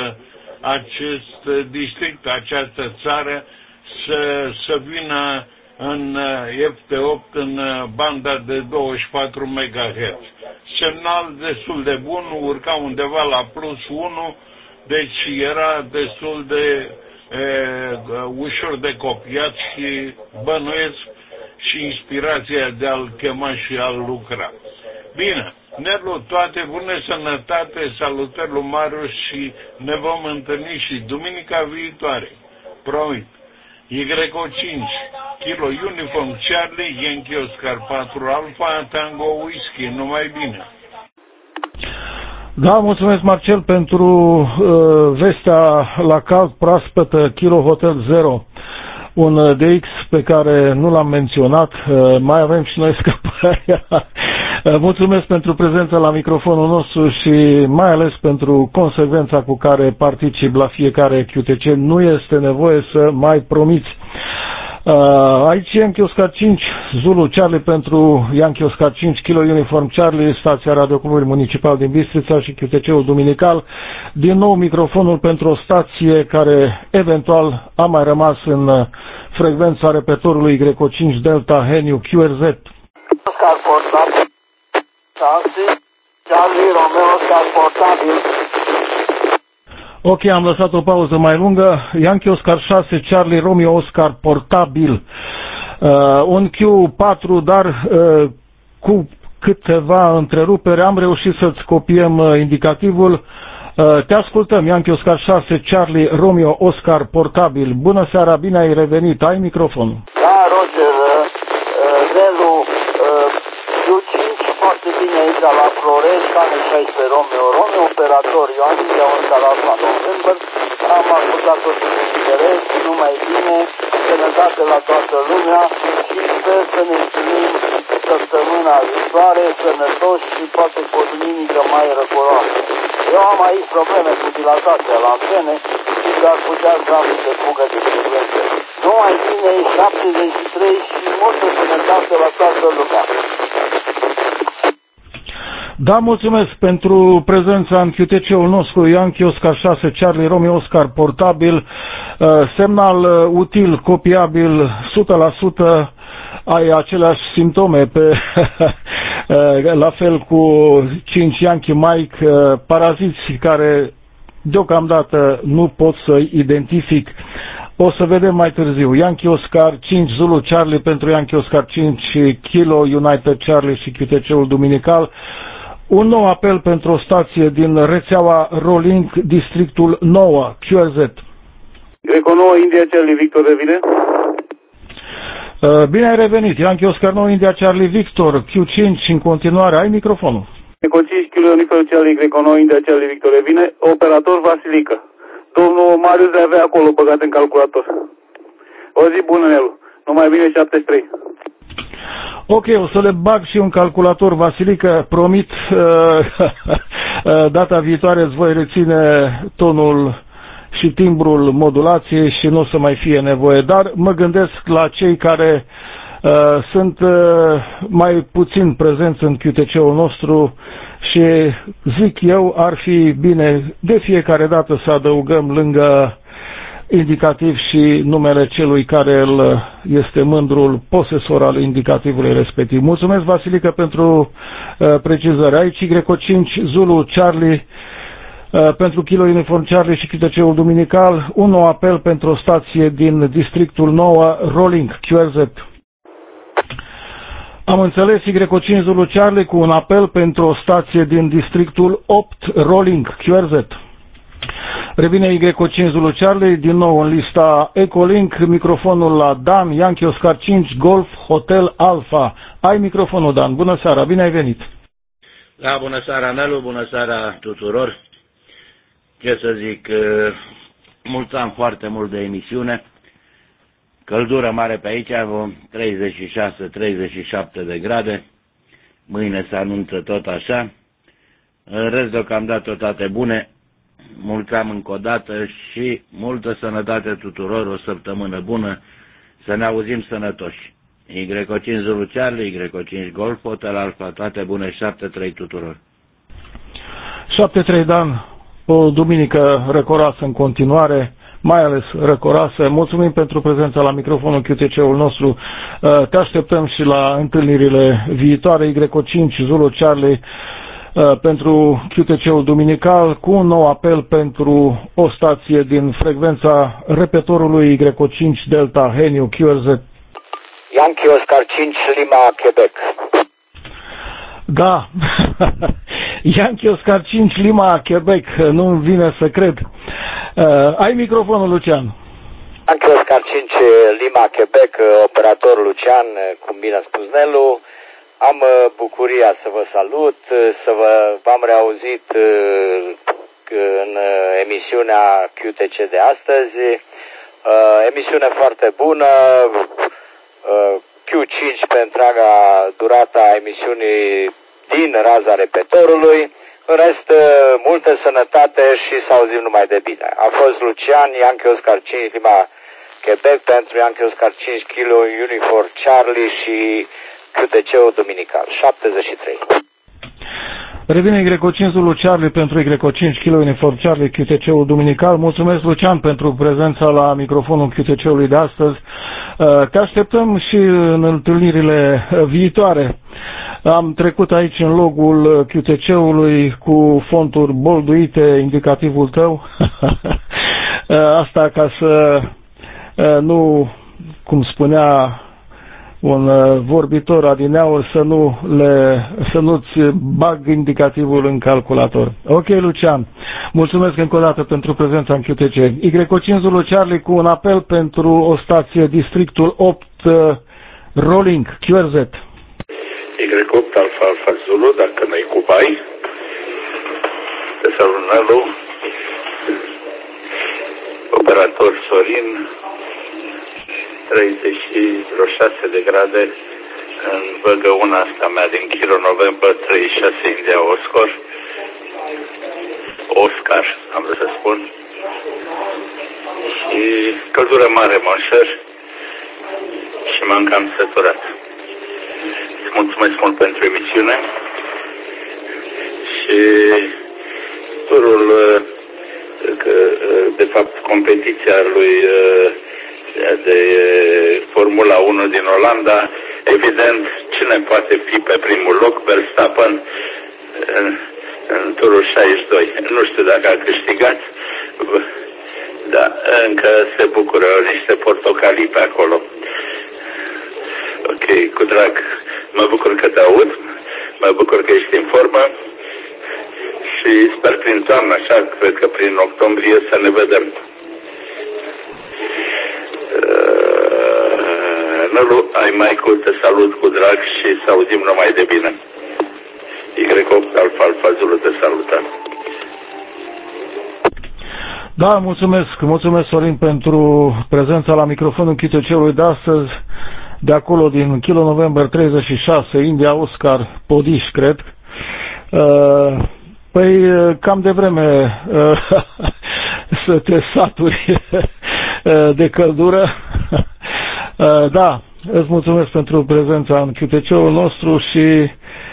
acest district, această țară, să, să vină în F T opt în banda de douăzeci și patru megahertz. Semnal destul de bun, urca undeva la plus unu, deci era destul de e, ușor de copiat și bănuiesc și inspirația de a-l chema și a-l lucra. Bine. Nelu, toate bune, sănătate, salutări lui Marius și ne vom întâlni și duminica viitoare. Promit. Y O cinci, Kilo Uniform Charlie, Yankee Oscar patru Alpha, Tango Whisky, numai bine. Da, mulțumesc Marcel pentru uh, vestea la cald proaspătă Kilo Hotel Zero, un D X pe care nu l-am menționat, uh, mai avem și noi scăparea. uh, mulțumesc pentru prezența la microfonul nostru și mai ales pentru consecvența cu care particip la fiecare Q T C. Nu este nevoie să mai promiți. Uh, aici Yankee Oscar cinci, Zulu Charlie pentru Yankee Oscar cinci, Kilo Uniform Charlie, stația Radioclubului Municipal din Bistrița și Q T C-ul Duminical. Din nou microfonul pentru o stație care eventual a mai rămas în frecvența repetorului Y O cinci Delta Heniu Q R Z. Oscar portabil, Charlie Romeo Oscar portabil. Ok, am lăsat o pauză mai lungă. Yankee Oscar șase, Charlie Romeo Oscar portabil. Uh, un Q patru, dar uh, cu câteva întreruperi am reușit să-ți copiem uh, indicativul. Uh, te ascultăm, Yankee Oscar șase, Charlie Romeo Oscar portabil. Bună seara, bine ai revenit, ai microfonul. Da, Roger, uh, Nelu, uh, Q cinci, foarte bine aici la Florești, K șaisprezece Romeo, Romeo, operator Ioan, India Oscar Alpha November. Am ascultat totul cu interes, numai bine, sănătate la toată lumea și sper să ne întâlnim săptămâna viitoare, sănătoși și poate cu o duminică mai răcoroasă. Eu am aici probleme cu dilatația la antene și că ar putea să am de fugă de frecvențe. Numai bine, șaptezeci și trei și multă sănătate la toată lumea. Da, mulțumesc pentru prezența în Q T C-ul nostru, Yankee Oscar șase, Charlie Romeo Oscar portabil, semnal util, copiabil, o sută la sută, ai aceleași simptome, pe, la fel cu cinci Yankee Mike, paraziți care deocamdată nu pot să-i identific. O să vedem mai târziu. Yankee Oscar cinci, Zulu Charlie pentru Yankee Oscar cinci, Kilo United Charlie și Q T C-ul Duminical. Un nou apel pentru o stație din rețeaua Rolling, districtul nouă, Q R Z. Greco nouă, India Charlie Victor revine. Uh, bine ai revenit, Yankee Oscar nouă, India Charlie Victor, Q cinci în continuare, ai microfonul. Greco cinci, Kilo Uniform Charlie, Greco nouă, India Charlie Victor revine. Operator Vasilică. Domnul Marius de avea acolo băgat în calculator. O zi bună, Nelu. Numai bine, șaptezeci și trei. Ok, o să le bag și un calculator, Vasilică, promit, data viitoare îți voi reține tonul și timbrul modulației și nu o să mai fie nevoie, dar mă gândesc la cei care uh, sunt uh, mai puțin prezenți în Q T C-ul nostru și zic eu ar fi bine de fiecare dată să adăugăm lângă indicativ și numele celui care el este mândrul posesor al indicativului respectiv. Mulțumesc, Vasilică, pentru uh, precizare. Aici Y O cinci, Zulu Charlie, uh, pentru Kilo Uniform Charlie și Q T C-ul Duminical, un nou apel pentru o stație din districtul nouă, Rolling, Q R Z. Am înțeles, Y O cinci, Zulu Charlie, cu un apel pentru o stație din districtul opt, Rolling, Q R Z. Revine Y O cinci Zulu Charlie, din nou în lista Ecolink, microfonul la Dan, Yankee Oscar cinci, Golf Hotel Alpha. Ai microfonul, Dan. Bună seara, bine ai venit. Da, bună seara, Nelu, bună seara tuturor. Ce să zic, mult am foarte mult de emisiune. Căldură mare pe aici, avem treizeci și șase treizeci și șapte de grade. Mâine se anunță tot așa. În rest, deocamdată toate bune. Mulțumim încă o dată și multă sănătate tuturor, o săptămână bună, să ne auzim sănătoși. Y O cinci Zulu Charlie, Y O cinci Golf Hotel Alpha, toate bune, șapte trei tuturor. șapte trei, Dan, o duminică răcoroasă în continuare, mai ales răcoroasă. Mulțumim pentru prezența la microfonul Q T C-ul nostru. Te așteptăm și la întâlnirile viitoare. Y O cinci Zulu Charlie pentru Q T C-ul Duminical, cu un nou apel pentru o stație din frecvența repetorului Y O cinci Delta Heniu Q R Z. Yankee Oscar cinci Lima, Quebec. Da, Yankee Oscar cinci Lima, Quebec, nu-mi vine să cred. Uh, ai microfonul, Lucian. Anche Oscar cinci Lima, Quebec, operator Lucian, cum bine a spus Nelu. Am bucuria să vă salut, să vă, v-am reauzit în emisiunea Q T C de astăzi. Emisiune foarte bună, Q cinci pe întreaga durata emisiunii din raza repetorului. În rest, multă sănătate și să auzim numai de bine. A fost Lucian, Yankee Oscar cinci Lima, Quebec, pentru Yankee Oscar cinci Kilo Uniform Charlie și Q T C-ul Duminical, șaptezeci și trei. Revine Y cinci Zulu Charlie pentru Y cinci Kilo Uniform Charlie, Q T C-ul Duminical. Mulțumesc, Lucian, pentru prezența la microfonul Q T C-ului de astăzi. Te așteptăm și în întâlnirile viitoare. Am trecut aici în logul Q T C-ului cu fonturi bolduite, indicativul tău. Asta ca să nu, cum spunea un vorbitor adineauri, să nu le, să nu-ți bag indicativul în calculator. Ok, Lucian, mulțumesc încă o dată pentru prezența în Q T C. Y cinci Zulu Charlie cu un apel pentru o stație districtul opt Rolling, Q R Z. Y opt Alfa Alfa Zulu, dacă nu-i Cubai, pe Salunelu, operator Sorin, treizeci și șase de grade în băgăuna asta mea din Kilo November treizeci și șase India Oscar. Oscar, am vrut să spun. Și căldură mare, monșer, și m-am cam săturat. Îți mulțumesc mult pentru emisiune și turul, de fapt, competiția lui de Formula unu din Olanda, evident, cine poate fi pe primul loc? Verstappen în, în turul șaizeci și doi. Nu știu dacă a câștigat, dar încă se bucură niște portocalii pe acolo. Ok, cu drag, mă bucur că te aud, mă bucur că ești în formă și sper prin toamnă, așa, cred că prin octombrie să ne vedem. Nălu, ai Michael, te salut cu drag și să auzim numai de bine. Y opt Alfa Alfa Zulu te salută. Da, mulțumesc, mulțumesc Sorin pentru prezența la microfonul Q T C-ului de astăzi, de acolo din Kilo November treizeci și șase, India Oscar, Podiș, cred. Păi, cam de vreme să te saturi de căldură. Da, îți mulțumesc pentru prezența în Q T C-ul nostru și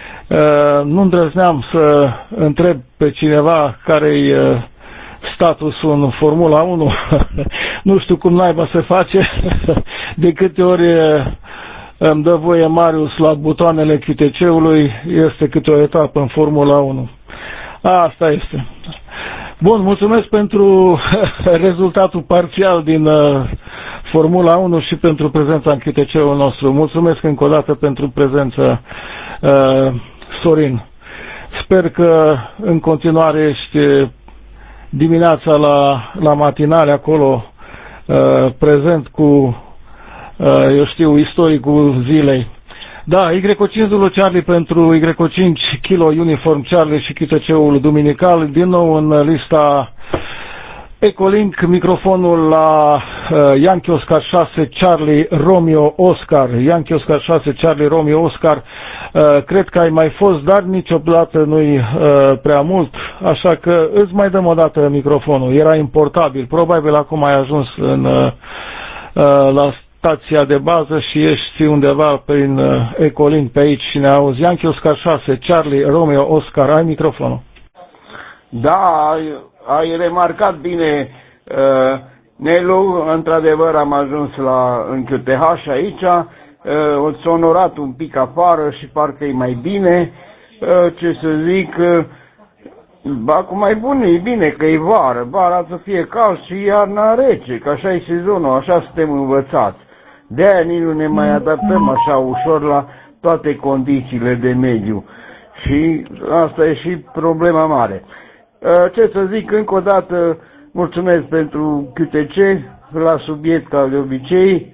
nu îndrăzneam să întreb pe cineva care-i statusul în Formula unu. Nu știu cum naiba se face. De câte ori îmi dă voie Marius la butoanele Q T C-ului, este câte o etapă în Formula unu. Asta este. Bun, mulțumesc pentru rezultatul parțial din uh, Formula unu și pentru prezența în Q T C-ul nostru. Mulțumesc încă o dată pentru prezență, uh, Sorin. Sper că în continuare ești dimineața la, la matinale acolo, uh, prezent cu, uh, eu știu, istoricul zilei. Da, Y cinci Zulu Charlie pentru Y cinci Kilo Uniform Charlie și Q T C-ul Duminical, din nou în lista Ecolink, microfonul la uh, Yankee Oscar șase Charlie Romeo Oscar. Yankee Oscar șase Charlie Romeo Oscar, uh, cred că ai mai fost, dar niciodată nu-i uh, prea mult, așa că îți mai dăm o dată microfonul. Era importabil, probabil acum ai ajuns în, uh, uh, la stația de bază și ești undeva prin uh, Ecolink pe aici și ne auzi. Yankee Oscar șase Charlie Romeo Oscar, ai microfonul. Da, ai, ai remarcat bine, uh, Nelu, într-adevăr am ajuns la în Q T H aici, uh, o sonorat un pic afară și parcă e mai bine, uh, ce să zic, uh, acum e bun, e bine că e vară, vara să fie cald și iarna rece, că așa e sezonul, așa suntem învățați. De-aia nici nu ne mai adaptăm așa ușor la toate condițiile de mediu. Și asta e și problema mare. Ce să zic, încă o dată mulțumesc pentru Q T C, la subiect ca de obicei.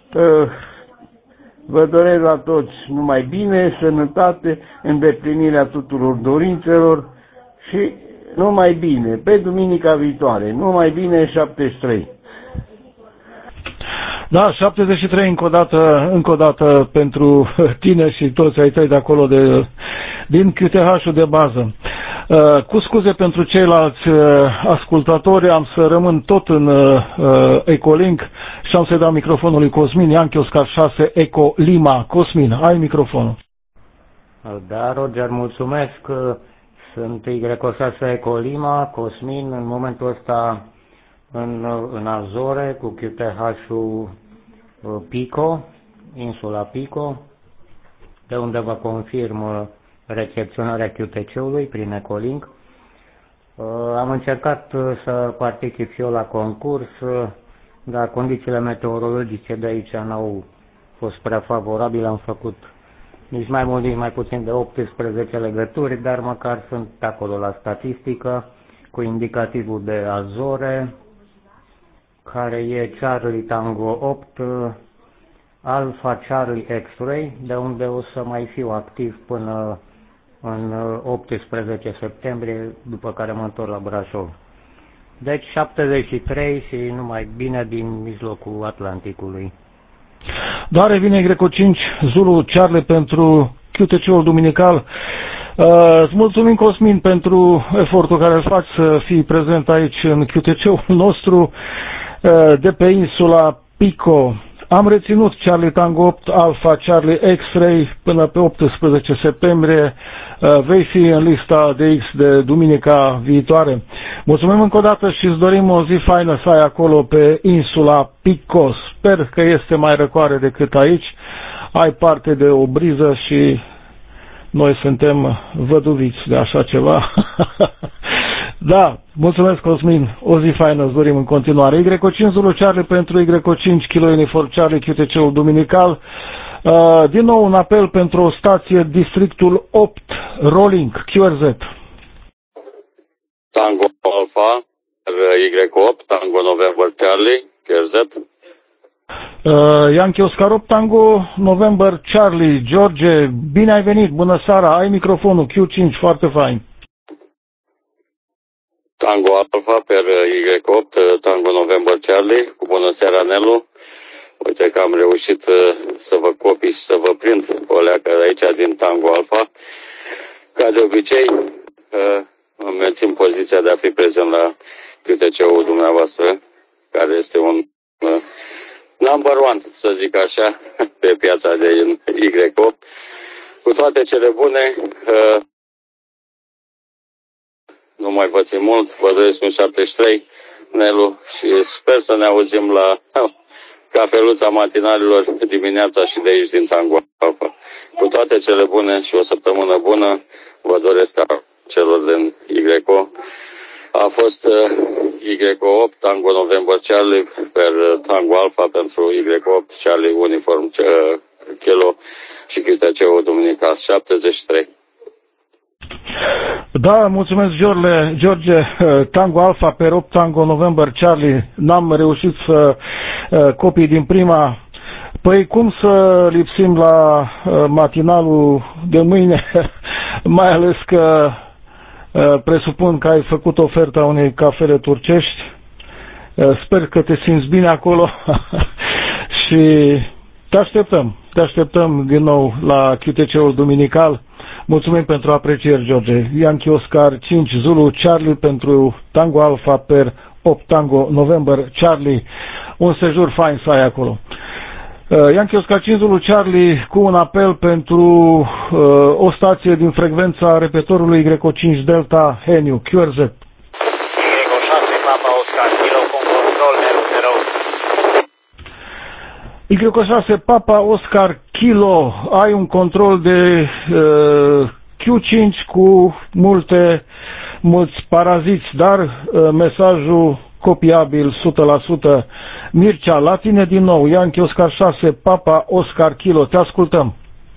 Vă doresc la toți numai bine, sănătate, îndeplinirea tuturor dorințelor și numai bine, pe duminica viitoare, numai bine șaptezeci și trei. Da, șaptezeci și trei încă o dată, încă o dată pentru tine și toți ai tăi de acolo de, din Q T H-ul de bază. Uh, cu scuze pentru ceilalți uh, ascultatori, am să rămân tot în uh, Ecolink și am să dau microfonul lui Cosmin, Yankee Oscar șase Eco Lima. Cosmin, ai microfonul. Da, Roger, mulțumesc. Sunt Y șase Eco Lima, Cosmin, în momentul ăsta în, în Azore, cu Q T H-ul Pico, insula Pico, de unde vă confirm recepționarea Q T C-ului prin Ecolink. Am încercat să particip și eu la concurs, dar condițiile meteorologice de aici n-au fost prea favorabile. Am făcut nici mai mult, nici mai puțin de optsprezece legături, dar măcar sunt acolo la statistică, cu indicativul de Azore, care e Charlie Tango opt, Alpha Charlie X-Ray, de unde o să mai fiu activ până în optsprezece septembrie, după care mă întorc la Brașov. Deci șaptezeci și trei și numai bine din mijlocul Atlanticului. Da, revine Greco cinci Zulu Charlie pentru Q T C-ul duminical. Uh, îți mulțumim, Cosmin, pentru efortul care îl faci să fii prezent aici în Q T C-ul nostru uh, de pe insula Pico. Am reținut Charlie Tango opt, Alpha Charlie X-Ray până pe optsprezece septembrie. Uh, vei fi în lista de X de duminica viitoare. Mulțumim încă o dată și îți dorim o zi faină să ai acolo pe insula Pico. Sper că este mai răcoare decât aici. Ai parte de o briză și noi suntem văduviți de așa ceva. Da, mulțumesc, Cosmin. O zi faină îți dorim în continuare. Y cinci Zulu Charlie pentru Y cinci Kilo Uniform Charlie Q T C-ul duminical. Uh, din nou un apel pentru o stație districtul opt Rolling Q R Z. Tango Alpha Y opt Tango November Charlie Q R Z. Uh, Yankee Oscar opt Tango November Charlie George, bine ai venit, bună seara, ai microfonul Q cinci, foarte fain. Tango Alpha per Y opt Tango November Charlie, cu bună seara, Nelu. Uite că am reușit să vă copii și să vă prind o leacă aici din Tango Alpha. Ca de obicei, îmi mențin poziția de a fi prezent la Q T C-ul dumneavoastră, care este un number one, să zic așa, pe piața de Y opt. Cu toate cele bune, nu mai vă țin mult, vă doresc un șaptezeci și trei, Nelu, și sper să ne auzim la cafeluța matinalilor dimineața și de aici din Tango Alpha. Cu toate cele bune și o săptămână bună, vă doresc a celor din Y O. A fost uh, Y opt Tango November Charlie per Tango Alpha pentru Y opt Charlie Uniform uh, Kilo și Q T C-ul duminical șaptezeci și trei. Da, mulțumesc, George, George. Tango Alpha per opt Tango November Charlie. N-am reușit să uh, copii din prima. Păi cum să lipsim la uh, matinalul de mâine, mai ales că uh, presupun că ai făcut oferta unei cafele turcești. Uh, sper că te simți bine acolo și te așteptăm. Te așteptăm din nou la Q T C-ul duminical. Mulțumim pentru aprecieri, George. Yankee Oscar cinci Zulu Charlie pentru Tango Alpha per opt Tango November Charlie. Un sejur fain să ai acolo. Uh, Yankee Oscar cinci Zulu Charlie cu un apel pentru uh, o stație din frecvența repetorului Y cinci Delta Heniu, Q R Z. Y șase Papa Oscar Kilo cu control Nero. Y șase Papa Oscar Kilo, ai un control de uh, Q cinci cu multe, mulți paraziți, dar uh, mesajul copiabil o sută la sută. Mircea, la tine din nou, Yankee Oscar șase Papa Oscar Kilo, te ascultăm.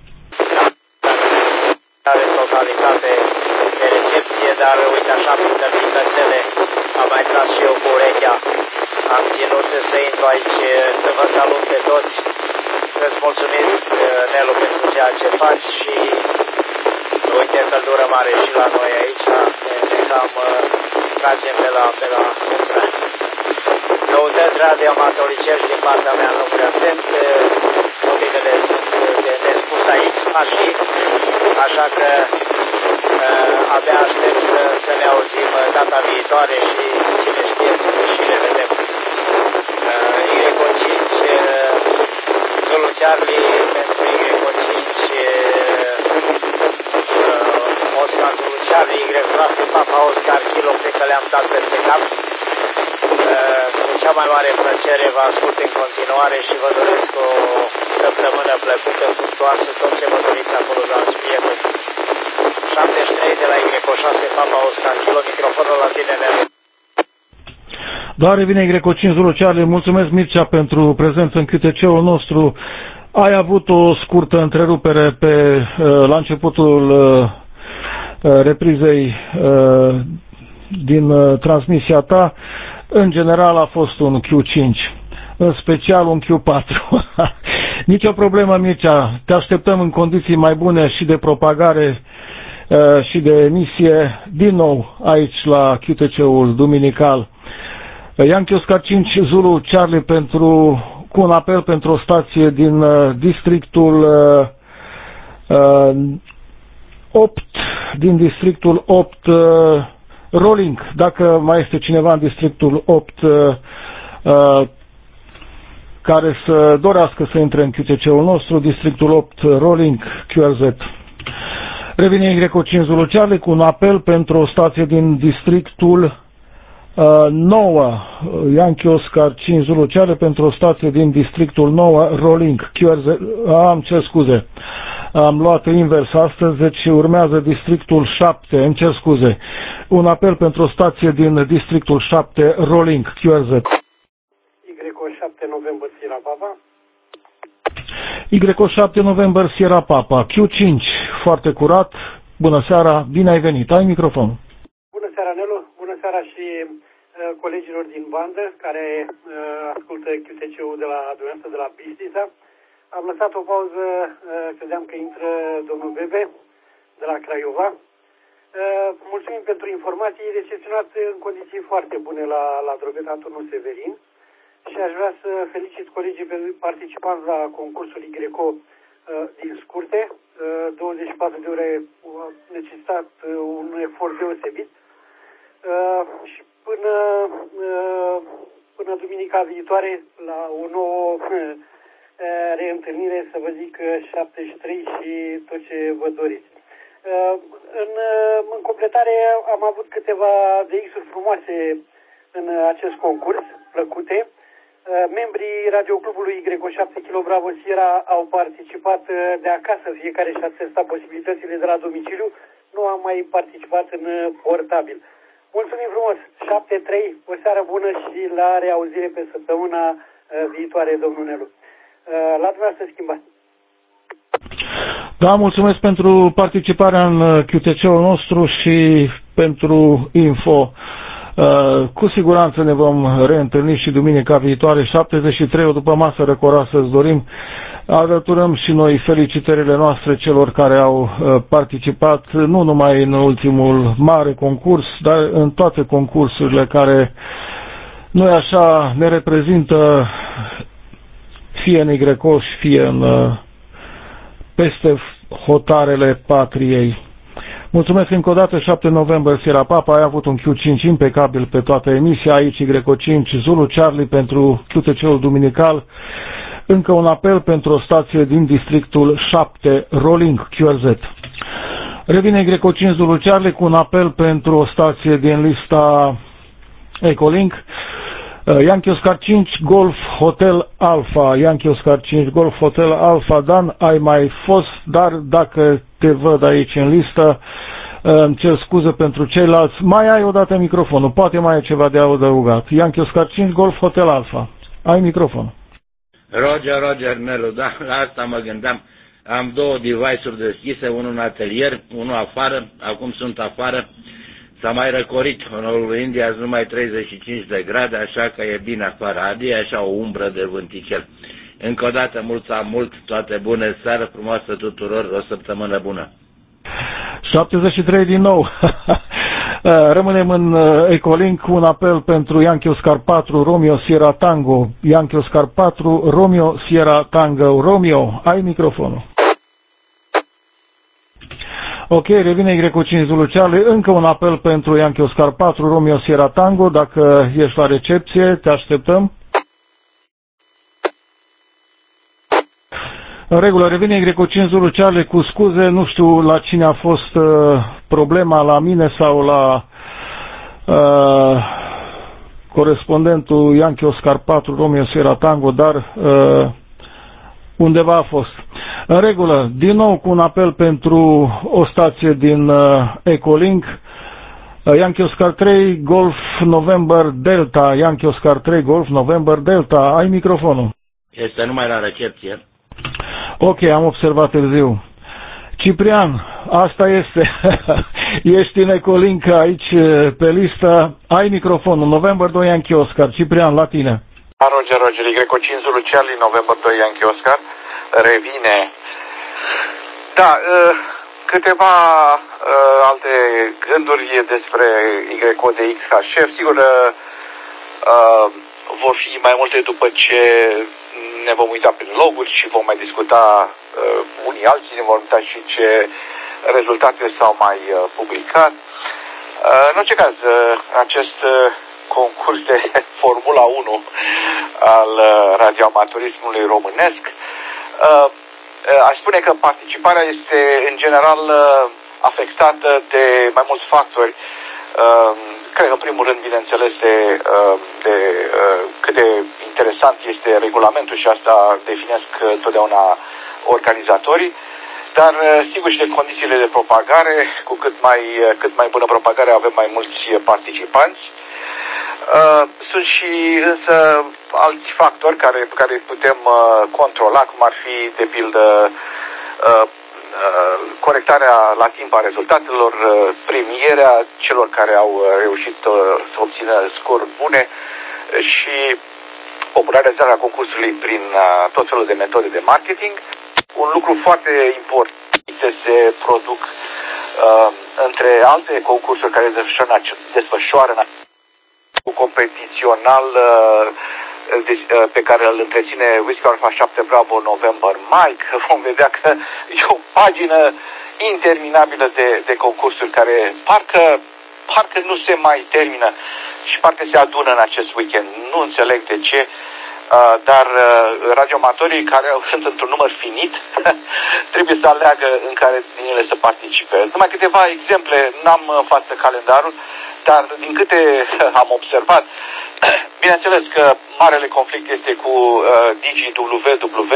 Are totalitate de recepție, dar uite așa, printre printre am mai tras și eu cu urechea. Am ținut să intru aici, să vă salut pe toți, să-ți mulțumesc, Nelu, pentru ceea ce faci și uite, căldură mare și la noi aici, ne cam tragem pe la, pe la umbră. Noutăți radioamatoricești din partea mea nu prea sunt, motivele sunt de nespus aici, mașini, așa că uh, abia aștept să, să ne auzim data viitoare și cine știe și le vedem. Uh, Y cinci, uh, Zulu Charlie pentru Y cinci, uh, Oscar Zulu Charlie, Y șapte, Papa Oscar, Kilo, cred că le-am dat peste cap. Cu cea mai mare plăcere vă ascult în continuare și vă doresc o săptămână plăcută, fructuoasă, tot ce vă doriți acolo, dragi prieteni. șaptezeci și trei de la Y șase, Papa Oscar, Kilo, microfonul la tine, Nelu. Da, revine Y cinci Zulu Charlie. Mulțumesc, Mircea, pentru prezență în Q T C-ul nostru. Ai avut o scurtă întrerupere pe, la începutul reprizei din transmisia ta. În general a fost un Q cinci, în special un Q patru. Nici o problemă, Mircea, te așteptăm în condiții mai bune și de propagare uh, și de emisie, din nou aici la Q T C-ul duminical. Yankee Oscar cinci Zulu Charlie pentru, cu un apel pentru o stație din uh, districtul uh, uh, opt, din districtul opt, uh, Rolling, dacă mai este cineva în districtul opt uh, uh, care să dorească să intre în Q T C-ul nostru, districtul opt Rolling Q R Z. Revine Y cinci Zulu Charlie cu un apel pentru o stație din districtul uh, nouă, Yankee Oscar cinci Zulu Charlie pentru o stație din districtul nouă Rolling Q R Z. Am cer scuze. Am luat invers astăzi, deci urmează districtul șapte, îmi cer scuze. Un apel pentru o stație din districtul șapte, Rolling, Q R Z. Y șapte November Sierra Papa. Y șapte November Sierra Papa, Q cinci, foarte curat. Bună seara, bine ai venit. Ai microfon. Bună seara, Nelu. Bună seara și uh, colegilor din bandă care uh, ascultă Q T C-ul de la dumneavoastră, de la Bistrița. Am lăsat o pauză, credeam că intră domnul Bebe de la Craiova. Mulțumim pentru informații, recepționat în condiții foarte bune la, la Drobeta Turnul Severin și aș vrea să felicit colegii participanți la concursul Igreco din scurte. douăzeci și patru de ore au necesitat un efort deosebit și până, până duminica viitoare la o nouă reîntâlnire, să vă zic șaptezeci și trei și tot ce vă doriți. În, în completare am avut câteva D X-uri frumoase în acest concurs, plăcute. Membrii radioclubului Y șapte Kilo Bravo Sierra au participat de acasă, fiecare și-a testat posibilitățile de la domiciliu, nu am mai participat în portabil. Mulțumim frumos! șapte trei, o seară bună și la reauzire pe săptămâna viitoare, domnul Nelu. La dumneavoastră schimbat. Da, mulțumesc pentru participarea în Q T C-ul nostru și pentru info. Cu siguranță ne vom reîntâlni și duminica viitoare, șaptezeci și trei, o după masă răcoroasă îți dorim. Alăturăm și noi felicitările noastre celor care au participat, nu numai în ultimul mare concurs, dar în toate concursurile care, noi așa, ne reprezintă fie în Igrecoș, fie în, peste hotarele patriei. Mulțumesc încă o dată, șapte noiembrie, Sierra Papa, ai avut un Q cinci impecabil pe toată emisia, aici Y cinci, Zulu Charlie pentru Q T C-ul duminical, încă un apel pentru o stație din districtul șapte, Rolling, Q R Z. Revine Y cinci, Zulu Charlie cu un apel pentru o stație din lista Ecolink, Yankee Oscar cinci, Golf Hotel Alpha, Yankee Oscar cinci, Golf Hotel Alpha. Dan, ai mai fost, dar dacă te văd aici în listă, îmi cer scuze pentru ceilalți. Mai ai odată microfonul, poate mai ai ceva de adăugat. Yankee Oscar cinci, Golf Hotel Alpha. Ai microfonul. Roger, Roger, Nelu, da, la asta mă gândeam. Am două device-uri deschise, unul în atelier, unul afară, acum sunt afară. S-a mai răcorit în Honolulu, India, azi numai treizeci și cinci de grade, așa că e bine afară. Adie așa o umbră de vânticel. Încă o dată, mult am mult, toate bune, seară frumoasă tuturor, o săptămână bună. șaptezeci și trei din nou. Rămânem în Ecolink cu un apel pentru Yankee Oscar patru, Romeo Sierra Tango. Yankee Oscar patru, Romeo Sierra Tango. Romeo, ai microfonul. Ok, revine Greco cinci Zulu Charlie. Încă un apel pentru Yankee Oscar patru, Romeo Sierra Tango. Dacă ești la recepție, te așteptăm. În regulă, revine Greco cinci Zulu Charlie, cu scuze, nu știu la cine a fost uh, problema, la mine sau la uh, corespondentul Yankee Oscar patru, Romeo Sierra Tango, dar uh, undeva a fost. În regulă, din nou cu un apel pentru o stație din uh, Ecolink, uh, Yankee Oscar trei, Golf November Delta, Yankee Oscar trei, Golf November Delta, ai microfonul. Este numai la recepție. Ok, am observat târziu. Ciprian, asta este. Ești în Ecolink aici pe listă. Ai microfonul. November doi Yankee Oscar. Ciprian, la tine. Roger, Roger, Greco cinci Zulu Charlie, November doi Yankee Oscar. Revine. Da, câteva alte gânduri despre Y D X ca șef. Sigur, vor fi mai multe după ce ne vom uita prin loguri și vom mai discuta uh, unii alții, ne vom uita și ce rezultate s-au mai uh, publicat. Uh, în orice caz, uh, acest uh, concurs de Formula unu al uh, radioamatorismului românesc, uh, uh, aș spune că participarea este în general uh, afectată de mai mulți factori. Uh, cred că în primul rând, bineînțeles, de, uh, de uh, cât de interesant este regulamentul și asta definesc totdeauna organizatorii, dar uh, sigur și de condițiile de propagare, cu cât mai, uh, cât mai bună propagare avem mai mulți participanți. Uh, sunt și însă alți factori care, pe care îi putem uh, controla, cum ar fi, de pildă, uh, corectarea la timp a rezultatelor, premierea celor care au reușit să obțină scoruri bune și popularizarea concursului prin tot felul de metode de marketing. Un lucru foarte important se produc uh, între alte concursuri care desfășoară cu competițional uh, pe care îl întreține Whiskey Alpha șapte Bravo November Mike. Vom vedea că e o pagină interminabilă de, de concursuri care parcă, parcă nu se mai termină și parcă se adună în acest weekend. Nu înțeleg de ce, uh, dar uh, radioamatorii care sunt într-un număr finit trebuie să aleagă în care din ele să participe. Numai câteva exemple, n-am în față calendarul, dar din câte am observat, bineînțeles că marele conflict este cu uh, Digi W W,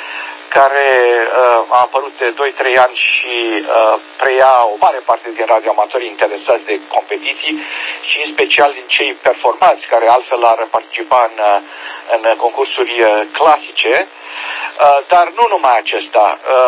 care uh, a apărut de doi trei ani și uh, preia o mare parte din radioamatorii interesați de competiții și în special din cei performați care altfel ar participa în, în concursuri uh, clasice. Uh, dar nu numai acesta. Uh,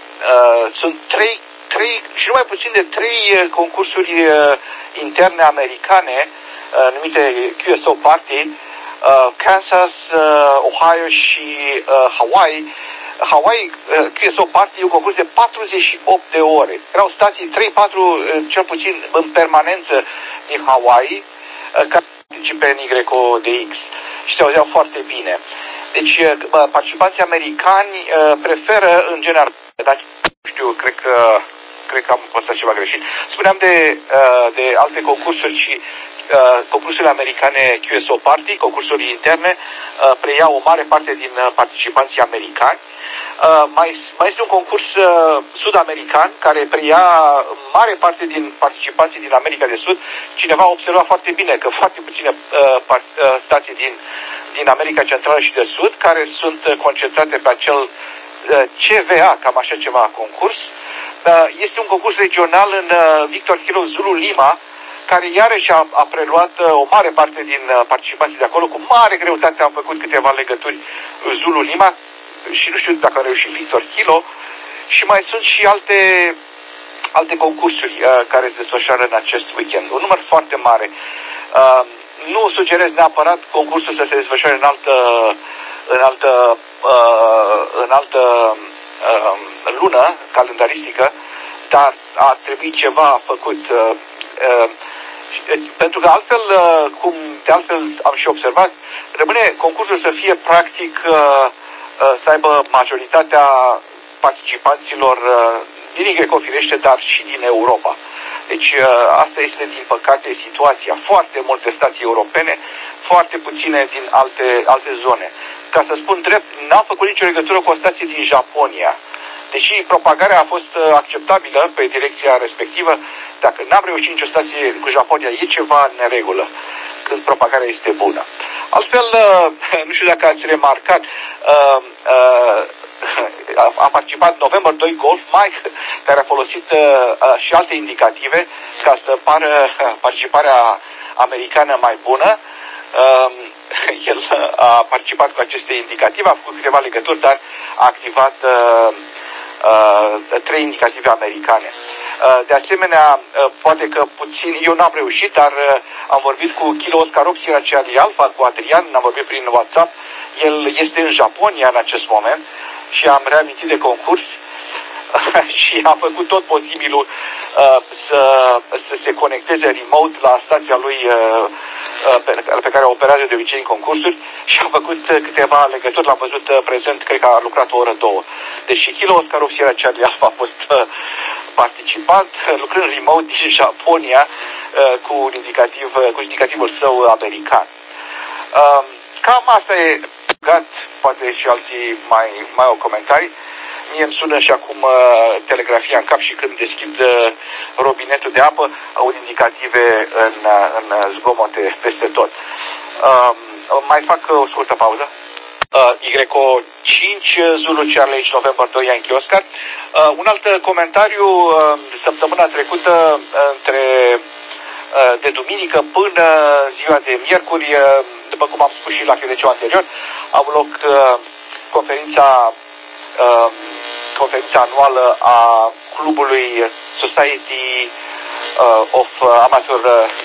uh, sunt trei, trei și nu mai puțin de trei uh, concursuri uh, interne americane uh, numite Q S O Party, uh, Kansas, uh, Ohio și uh, Hawaii. Hawaii, uh, Q S O Party e un concurs de patruzeci și opt de ore. Erau stații trei patru, uh, cel puțin în permanență din Hawaii, uh, care participe în Y D X și se auzeau foarte bine. Deci uh, participanții americani uh, preferă în general, dar nu știu, cred că cred că am postat ceva greșit. Spuneam de, uh, de alte concursuri și uh, concursurile americane Q S O Party, concursuri interne, uh, preiau o mare parte din uh, participanții americani. Uh, mai, mai este un concurs uh, sud-american care preia mare parte din participanții din America de Sud. Cineva a observat foarte bine că foarte puține uh, part, uh, stații din, din America Centrală și de Sud care sunt uh, concentrate pe acel uh, C V A, cam așa ceva, concurs. Este un concurs regional în Victor Kilo Zulu Lima, care iarăși a, a preluat o mare parte din participanții de acolo. Cu mare greutate am făcut câteva legături Zulu Lima și nu știu dacă a reușit Victor Kilo. Și mai sunt și alte alte concursuri uh, care se desfășoară în acest weekend. Un număr foarte mare. Uh, nu sugerez neapărat concursul să se desfășoare în altă, în altă, uh, în altă uh, lună calendaristică, dar ar trebui ceva făcut. Uh, uh, pentru că altfel, uh, cum de altfel am și observat, rămâne concursul să fie practic uh, uh, să aibă majoritatea participanților uh, din Igreco firește, dar și din Europa. Deci asta este, din păcate, situația. Foarte multe stații europene, foarte puține din alte, alte zone. Ca să spun drept, n-am făcut nicio legătură cu o stație din Japonia. Deși propagarea a fost acceptabilă pe direcția respectivă, dacă n-am reușit nicio stație cu Japonia, e ceva în neregulă când propagarea este bună. Altfel, nu știu dacă ați remarcat, uh, uh, a participat November doi Golf Mike, care a folosit uh, și alte indicative ca să pară participarea americană mai bună. Uh, el a participat cu aceste indicative, a făcut câteva legături, dar a activat uh, uh, trei indicative americane. Uh, de asemenea, uh, poate că puțin, eu n-am reușit, dar uh, am vorbit cu Kilo Oscar opt Sierra Charlie Alpha, cu Adrian, am vorbit prin WhatsApp. El este în Japonia în acest moment și am reamintit de concurs și am făcut tot posibilul uh, să, să se conecteze remote la stația lui uh, uh, pe, pe care operează de obicei în concursuri și am făcut uh, câteva legături, l-am văzut uh, prezent, cred că a lucrat o oră, două. Deci și Kilo Oscar opt Sierra Charlie Alpha a fost uh, participant, uh, lucrând remote din Japonia uh, cu, un indicativ, uh, cu indicativul său american. Uh, cam asta e, gat, poate și alții mai, mai au comentarii. Mie îmi sună și acum uh, telegrafia în cap și când deschid uh, robinetul de apă, aud indicative în, uh, în zgomote peste tot. Uh, mai fac uh, o scurtă pauză. Uh, Igreco cinci, Zulu Charlie November doi, Yankee Oscar. Uh, un alt comentariu, uh, săptămâna trecută, uh, între uh, de duminică până ziua de miercuri, uh, după cum am spus și la Chideceu anterior, a avut loc uh, conferința Uh, conferința anuală a clubului Society uh, of Amateur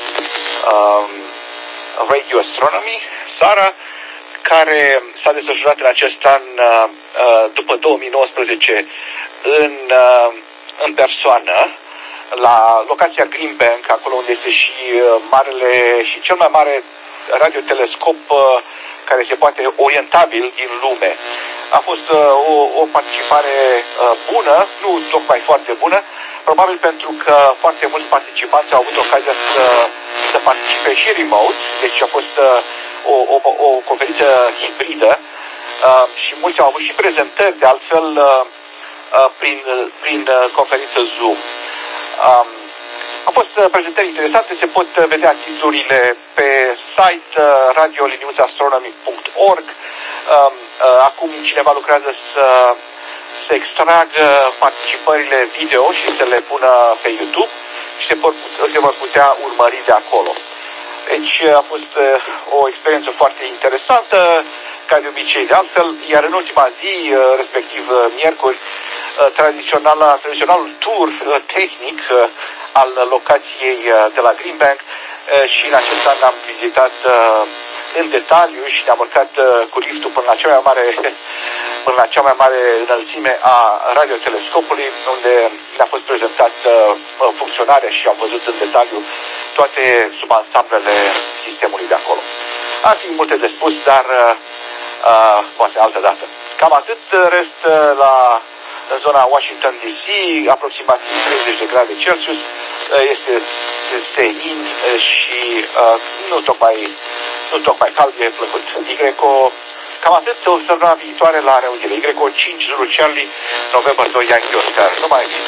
uh, Radio Astronomy, SARA, care s-a desfășurat în acest an, uh, uh, după două mii nouăsprezece, în, uh, în persoană, la locația Green Bank, acolo unde este și uh, marele și cel mai mare radiotelescop uh, care se poate orientabil din lume. A fost uh, o, o participare uh, bună, nu tocmai foarte bună, probabil pentru că foarte mulți participanți au avut ocazia să, să participe și remote, deci a fost uh, o, o, o conferință hibridă uh, și mulți au avut și prezentări, de altfel, uh, uh, prin, prin uh, conferință Zoom. Um, Au fost uh, prezentări interesante, se pot uh, vedea titlurile pe site uh, radio liniuța astronomy punct org. Um, uh, acum cineva lucrează să, să extragă participările video și să le pună pe YouTube și se, pot, se vor putea urmări de acolo. Deci uh, a fost uh, o experiență foarte interesantă, ca de obicei de altfel, iar în ultima zi, uh, respectiv uh, miercuri, uh, tradiționala, tradiționalul tour uh, tehnic uh, al locației uh, de la Green Bank uh, și în acest an am vizitat uh, în detaliu și ne-am urcat uh, cu liftul până la cea mai mare până la cea mai mare înălțime a radiotelescopului, unde ne-a fost prezentat uh, funcționarea și am văzut în detaliu toate subansamblele sistemului de acolo. Ar fi multe de spus, dar uh, uh, poate altă dată. Cam atât, rest uh, la în zona Washington D C, aproximativ treizeci de grade Celsius, uh, este senin uh, și uh, nu tocmai nu tocmai cald, e plăcut. Igreco, cam atât, o săptămână viitoare la reuniune. Igreco cinci, Zulu Charlie, November doi, Yankee Oscar. Numai bine.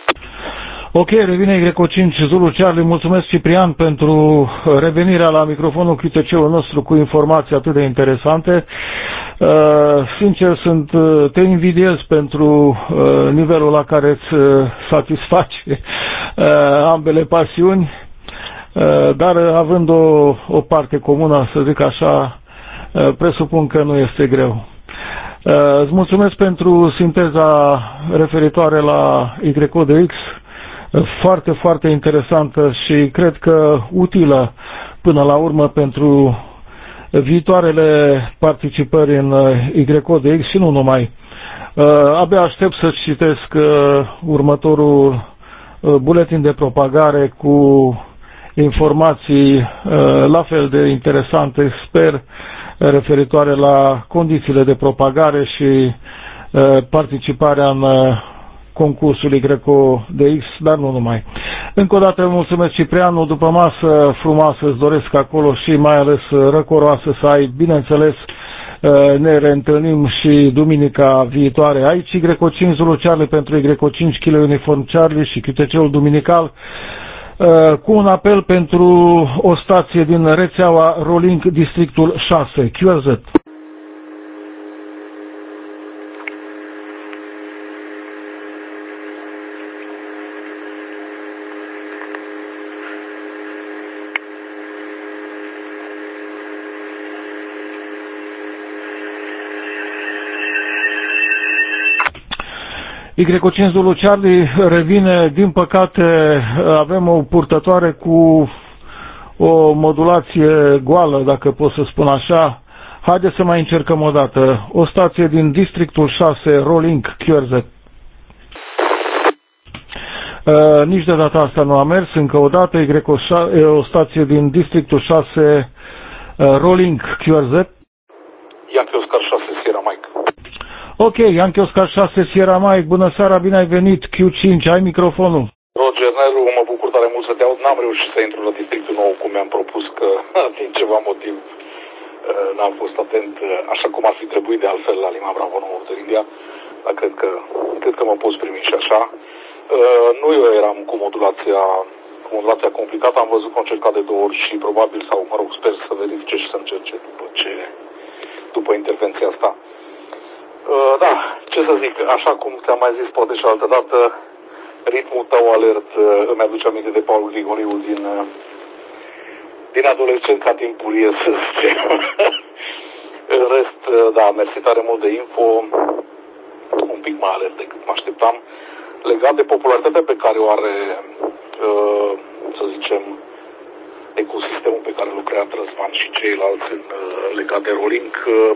Ok, revine Igreco cinci, Zulu Charlie. Mulțumesc, Ciprian, pentru revenirea la microfonul Q T C-ul nostru cu informații atât de interesante. Uh, sincer, sunt, uh, te invidiez pentru uh, nivelul la care îți uh, satisfaci uh, ambele pasiuni. Dar având o, o parte comună, să zic așa, presupun că nu este greu. Îți mulțumesc pentru sinteza referitoare la Y de X. foarte, foarte interesantă și cred că utilă până la urmă pentru viitoarele participări în Y O D X și nu numai. Abia aștept să citesc următorul buletin de propagare cu informații la fel de interesante, sper, referitoare la condițiile de propagare și participarea în concursul Y O D X, dar nu numai. Încă o dată mulțumesc, Ciprianu, după masă frumoasă îți doresc acolo și mai ales răcoroasă să ai, bineînțeles, ne reîntâlnim și duminica viitoare aici. Y O cinci Zulu Charlie pentru Y O cinci Kilo Uniform Charlie și Q T C-ul duminical cu un apel pentru o stație din rețeaua Rolling Districtul șase, Q R Z. Y O cinci Zulu Charlie revine, din păcate avem o purtătoare cu o modulație goală, dacă pot să spun așa. Haideți să mai încercăm o dată. O stație din Districtul șase, Rolling, Q R Z. Uh, nici de data asta nu a mers, încă o dată, Y o stație din Districtul șase, uh, Rolling, Q R Z. Yankee Oscar șase, Sierra Mike. Ok, Yankee Oscar șase, Sierra Mike, bună seara, bine ai venit, Q cinci, ai microfonul. Roger, Nelu, mă bucur tare mult să te aud, n-am reușit să intru la districtul nou cum mi-am propus, că din ceva motiv n-am fost atent așa cum ar fi trebuit de altfel la Lima Bravo nouă de India, dar cred că, cred că mă poți primi și așa. Nu eu eram cu modulația, cu modulația complicată, am văzut că am încercat de două ori și probabil, sau mă rog, sper să verifice și să încerce după ce, după intervenția asta. Uh, da, ce să zic, așa cum ți-am mai zis poate și altă dată, ritmul tău alert uh, îmi aduce aminte de Paul Grigoriu din, uh, din adolescent ca timpurie, să zicem. În rest, uh, da, mersi tare mult de info, un pic mai alert decât mă așteptam. Legat de popularitatea pe care o are, uh, să zicem, ecosistemul pe care l-a creat Răzvan și ceilalți în, uh, legat de rolling, uh,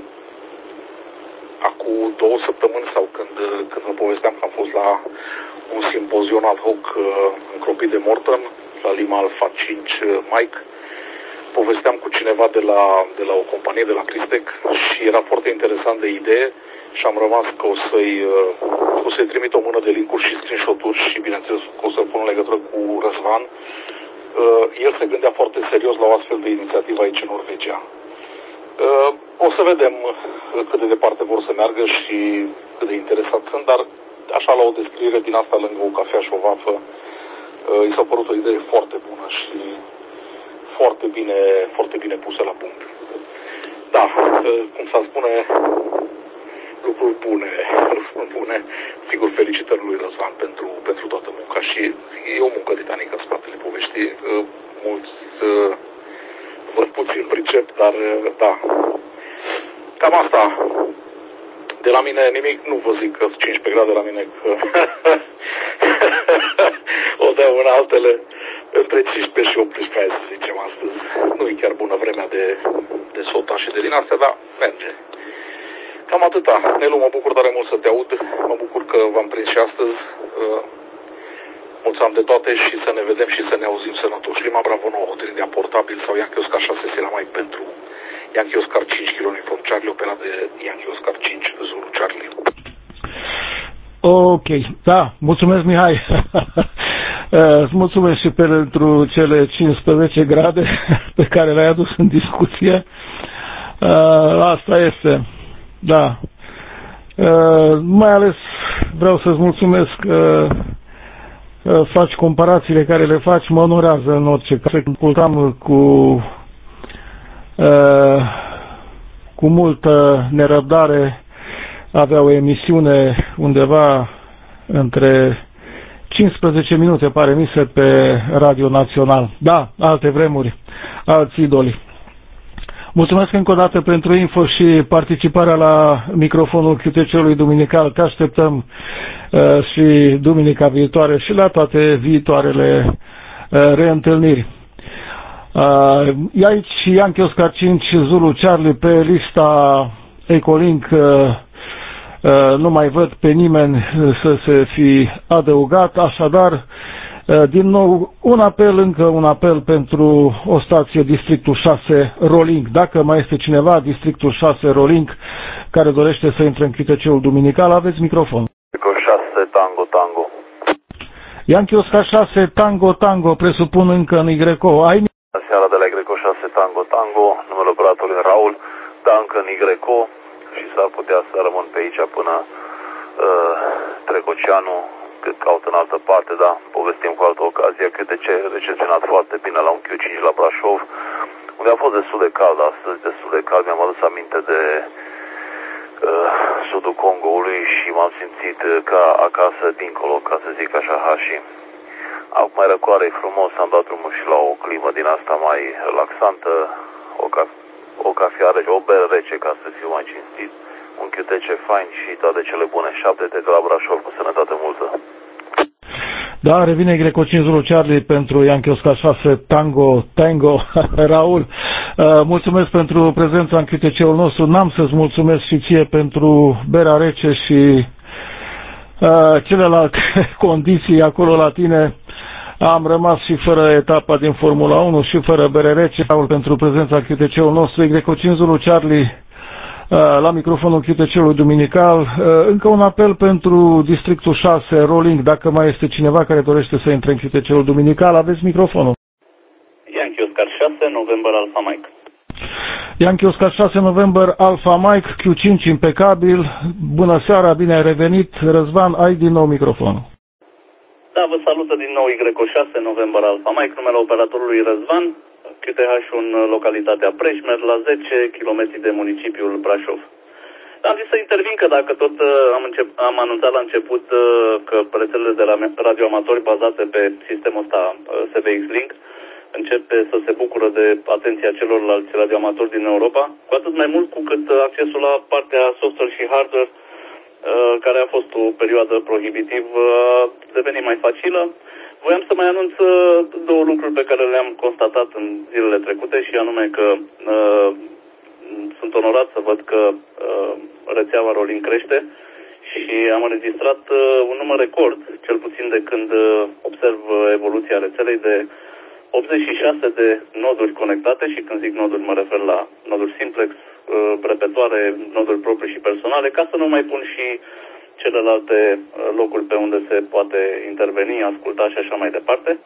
acum două săptămâni sau când, când vă povesteam că am fost la un simpozion ad hoc uh, încropit de Morton, la Lima Alpha cinci Mike, povesteam cu cineva de la, de la o companie, de la Cristec, și era foarte interesant de idee și am rămas că o să-i, uh, o să-i trimit o mână de link-uri și screenshot-uri și bineînțeles că o să-l pun în legătură cu Răzvan. Uh, el se gândea foarte serios la o astfel de inițiativă aici în Norvegia. Uh, o să vedem cât de departe vor să meargă și cât de interesați sunt, dar așa la o descriere din asta lângă o cafea și o vafă, uh, i s-a părut o idee foarte bună și foarte bine, foarte bine pusă la punct. Da, uh, cum s-a spune, lucruri bune, lucruri bune. Sigur, felicitări lui Răzvan pentru, pentru toată munca și e o muncă titanică în spatele poveștii. Uh, mulți uh, văd puțin pricep, dar da. Cam asta. De la mine nimic, nu vă zic că cincisprezece grade la mine, că o dau în altele între cincisprezece și optsprezece, să zicem astăzi. Nu e chiar bună vremea de, de sota și de din astea, dar merge. Cam atâta. Nelu, mă bucur tare mult să te aud, mă bucur că v-am prins și astăzi. Mulțumim de toate și să ne vedem și să ne auzim sănătoși. Lima Bravo nouă, Hotelinia Portabil sau Yankee Oscar șase, Sierra Mike pentru Yankee Oscar cinci Kilo Uniform Charlie, operat de Yankee Oscar cinci Zulu Charlie. Ok, da, mulțumesc, Mihai. Îți mulțumesc și pentru cele cincisprezece grade pe care le-ai adus în discuție. Asta este, da. Mai ales vreau să-ți mulțumesc că faci comparațiile care le faci, mă onorează în orice caz. Ascultam cu uh, cu multă nerăbdare, avea o emisiune undeva între cincisprezece minute, pare mi se, pe Radio Național. Da, alte vremuri, alți idoli. Mulțumesc încă o dată pentru info și participarea la microfonul Q T C-ului duminical. Te așteptăm uh, și duminica viitoare și la toate viitoarele uh, reîntâlniri. Uh, e aici Yankee Oscar cinci Zulu Charlie pe lista Ecolink. Uh, uh, nu mai văd pe nimeni să se fi adăugat, așadar din nou un apel, încă un apel pentru o stație Districtul șase Rolling. Dacă mai este cineva, Districtul șase Rolling, care dorește să intre în Q T C-ul duminical, aveți microfon. șase Tango Tango. Yankee Oscar șase Tango Tango, presupun încă în Y O. Ai Seara de la Y șase Tango Tango, numele operatorului Raul, da, încă în Y O și s-ar putea să rămân pe aici până uh, trec oceanul, cât caut în altă parte, da, povestim cu altă ocazie. Q T C recepționat foarte bine la un Q cinci la Brașov, unde a fost destul de cald astăzi, destul de cald, mi-am adus aminte de uh, sudul Congoului și m-am simțit ca acasă dincolo, ca să zic așa, Hashi. Acum mai răcoare, e frumos, am dat drumul și la o climă din asta mai relaxantă, o, ca, o cafea rece, o bere rece, ca să fiu mai cinstit, un Q T C fain și toate cele bune. șapte de la Brașov, cu sănătate multă. Da, revine Greco cinci Zulu Charlie pentru Yankee Oscar șase Tango Tango. Raul, uh, mulțumesc pentru prezența în Q T C-ul nostru. N-am să-ți mulțumesc și ție pentru berea rece și uh, celelalte condiții acolo la tine. Am rămas și fără etapa din Formula unu și fără bere rece. Raul, pentru prezența în Q T C-ul nostru. Greco cinci Zulu Charlie la microfonul Q T C-ului duminical. Încă un apel pentru Districtul șase Rolling, dacă mai este cineva care dorește să intre în Q T C-ul duminical, aveți microfonul. Yankee Oscar șase November Alpha Mike. Yankee Oscar șase November Alpha Mike, Q cinci impecabil. Bună seara, bine ai revenit. Răzvan, ai din nou microfonul. Da, vă salută din nou Y șase November Alpha Mike, numele operatorului Răzvan, Q T H în localitatea Preșmer, la zece kilometri de municipiul Brașov. Am zis să intervin că dacă tot am, încep, am anunțat la început că rețelele de la radioamatori bazate pe sistemul ăsta S V X Link începe să se bucură de atenția celorlalți radioamatori din Europa, cu atât mai mult cu cât accesul la partea software și hardware, care a fost o perioadă prohibitiv, a devenit mai facilă. Voiam să mai anunț două lucruri pe care le-am constatat în zilele trecute, și anume că uh, sunt onorat să văd că uh, rețeaua Rolling crește și am înregistrat uh, un număr record, cel puțin de când uh, observ evoluția rețelei, de optzeci și șase de noduri conectate, și când zic noduri mă refer la noduri simplex, uh, repetoare, noduri proprii și personale, ca să nu mai pun și celelalte locuri pe unde se poate interveni, asculta și așa mai departe.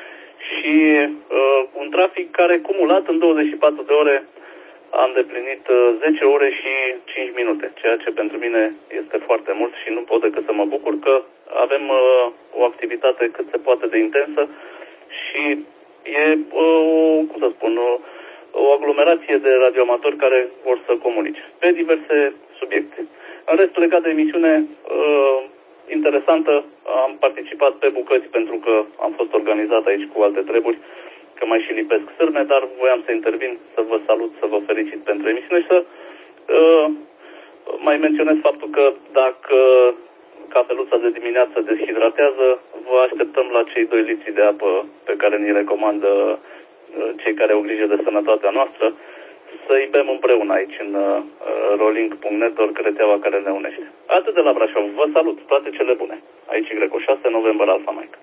Și uh, un trafic care cumulat în douăzeci și patru de ore a îndeplinit uh, zece ore și cinci minute, ceea ce pentru mine este foarte mult și nu pot decât să mă bucur că avem uh, o activitate cât se poate de intensă și e, uh, cum să spun, o, o aglomerație de radioamatori care vor să comunice pe diverse subiecte. În rest, legat de emisiune uh, interesantă, am participat pe bucăți pentru că am fost organizat aici cu alte treburi, că mai și lipesc sârme, dar voiam să intervin, să vă salut, să vă felicit pentru emisiune și să uh, mai menționez faptul că dacă cafeluța de dimineață deshidratează, vă așteptăm la cei doi litri de apă pe care ni recomandă uh, cei care au grijă de sănătatea noastră, să-i bem împreună aici în uh, rolling punct net, doar rețeaua care ne unește. Atât de la Brașov. Vă salut. Toate cele bune. Aici Y șase November Alpha Mike.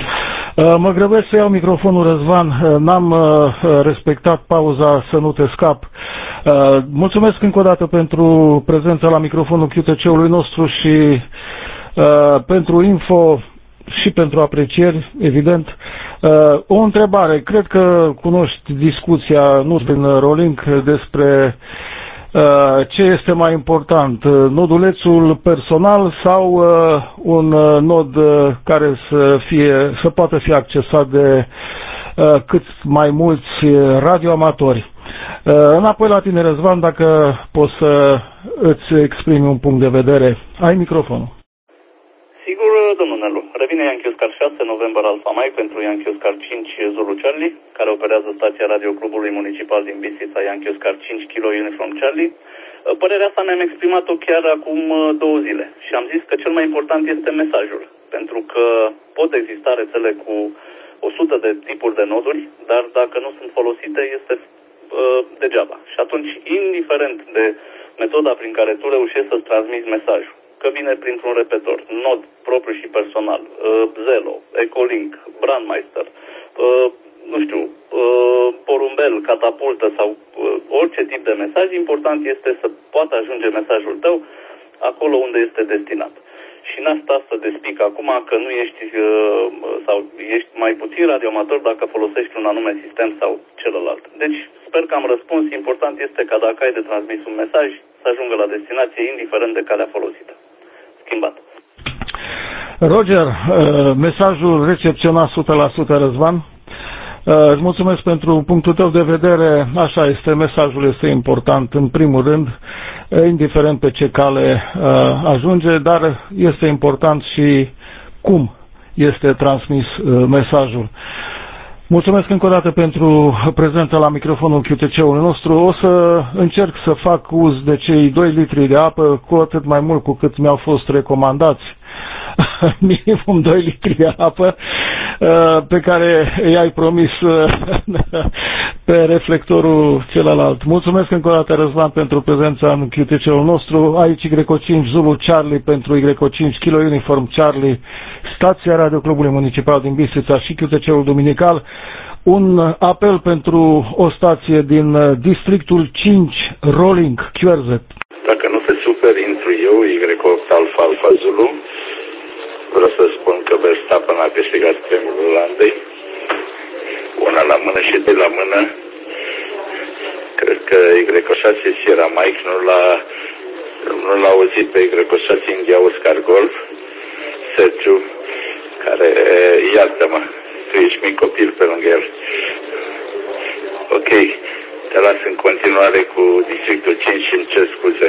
Mă grăbesc să iau microfonul, Răzvan. N-am respectat pauza, să nu te scap. Mulțumesc încă o dată pentru prezența la microfonul Q T C-ului nostru și pentru info și pentru aprecieri, evident. Uh, o întrebare, cred că cunoști discuția nu prin Rolling despre uh, ce este mai important, nodulețul personal sau uh, un nod uh, care să, fie, să poată fi accesat de uh, cât mai mulți radioamatori. Uh, înapoi la tine, Răzvan, dacă poți să îți exprimi un punct de vedere. Ai microfonul. Sigur, domnul Nelu. Revine Yankee Oscar șase, November Alpha Mike pentru Yankee Oscar cinci, Zulu Charlie, care operează stația Radio Clubului Municipal din Bistrița, Yankee Oscar cinci, Kilo Uniform Charlie. Părerea asta mi-am exprimat-o chiar acum două zile și am zis că cel mai important este mesajul, pentru că pot exista rețele cu o sută de tipuri de noduri, dar dacă nu sunt folosite este uh, degeaba. Și atunci, indiferent de metoda prin care tu reușești să-ți transmiți mesajul, că vine printr-un repetor, nod propriu și personal, uh, Zelo, Ecolink, Brandmeister, uh, nu știu, uh, porumbel, catapultă sau uh, orice tip de mesaj, important este să poată ajunge mesajul tău acolo unde este destinat. Și n-a stat să te explic acum că nu ești uh, sau ești mai puțin radioamator dacă folosești un anume sistem sau celălalt. Deci sper că am răspuns. Important este ca dacă ai de transmis un mesaj să ajungă la destinație indiferent de calea folosită. Schimbat. Roger, uh, mesajul recepționat o sută la sută, Răzvan. Îți mulțumesc pentru punctul tău de vedere. Așa este, mesajul este important în primul rând, indiferent pe ce cale ajunge, dar este important și cum este transmis mesajul. Mulțumesc încă o dată pentru prezența la microfonul Q T C-ului nostru. O să încerc să fac uz de cei doi litri de apă, cu atât mai mult cu cât mi-au fost recomandați minimum doi litri de apă pe care i-ai promis pe reflectorul celălalt. Mulțumesc încă o dată, Răzvan, pentru prezența în Q T C-ul nostru. Aici Y cinci Zulu Charlie pentru Y cinci Kilo Uniform Charlie, stația Radio Clubului Municipal din Bistrița și Q T C-ul Duminical. Un apel pentru o stație din districtul cinci, Rolling, Q R Z. Dacă nu te superi, intru eu, Y opt Alfa Alfa Zulu. Vreau să spun că Verstappen a câștigat premiul Olandei. Una la mână și de la mână. Cred că Y șase Sierra Mike nu l-a nu l-a auzit pe Y șase India Oscar Golf. Sergiu, care, iartă-mă, tu ești mic copil pe lângă el. Ok, te las în continuare cu districtul cinci și îmi cer scuze.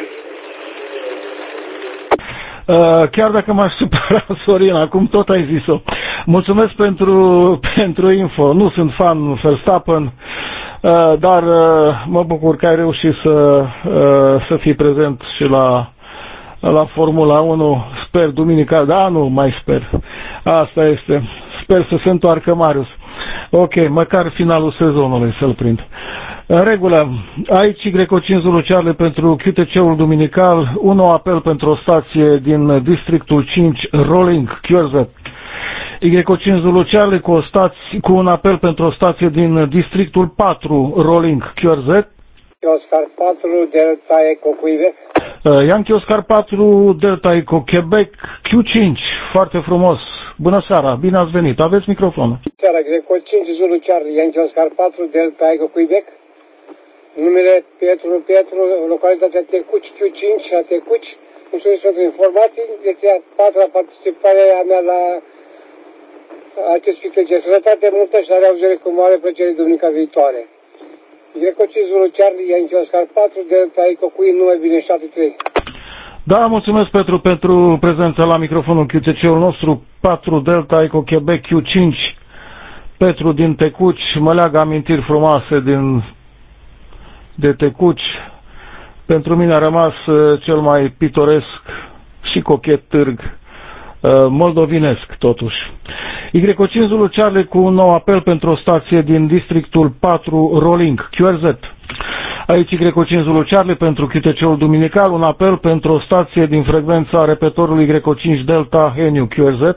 Uh, chiar dacă m-aș supăra, Sorin, acum tot ai zis-o. Mulțumesc pentru, pentru info. Nu sunt fan Verstappen, uh, dar uh, mă bucur că ai reușit să, uh, să fii prezent și la, la Formula unu. Sper duminical, da, nu mai sper. Asta este. Sper să se întoarcă Marius. Ok, măcar finalul sezonului să-l prind. În regulă, aici Y cinci Zulu Charlie pentru Q T C-ul Duminical, un nou apel pentru o stație din districtul cinci, Rolling, Q R Z. Y cinci Zulu Charlie cu, o stație, cu un apel pentru o stație din districtul patru, Rolling, Q R Z. Oscar patru, Delta Eco Quebec. Yankee Oscar patru, Delta Eco Quebec, Q cinci, foarte frumos. Bună seara, bine ați venit, aveți microfonul. Seara, Greco cinci Zulu Charlie, Yankee Oscar patru, Delta Eco Quebec. Numele Pietru Pietru, localitatea Tecuci, Q cinci, a Tecuci. Mulțumesc pentru informații. Este a patra participare a mea la acest pic de sănătate multă și la reauzire cu mare plăcere duminica viitoare. Greco cinci Zulu Charlie, Yankee Oscar patru, Delta Eco Queen, nume bine șapte trei. Da, mulțumesc Petru pentru prezența la microfonul Q T C-ul nostru, patru Delta Eco Quebec Q cinci. Petru din Tecuci, mă leagă amintiri frumoase din de Tecuci. Pentru mine a rămas uh, cel mai pitoresc și cochet târg uh, moldovinesc totuși. Y cinci Zulu Charlie cu un nou apel pentru o stație din districtul patru, Rolling, Q R Z. Aici Y cinci Zulu Charlie pentru Q T C-ul Duminical, un apel pentru o stație din frecvența repetorului Y cinci Delta Heniu, Q R Z.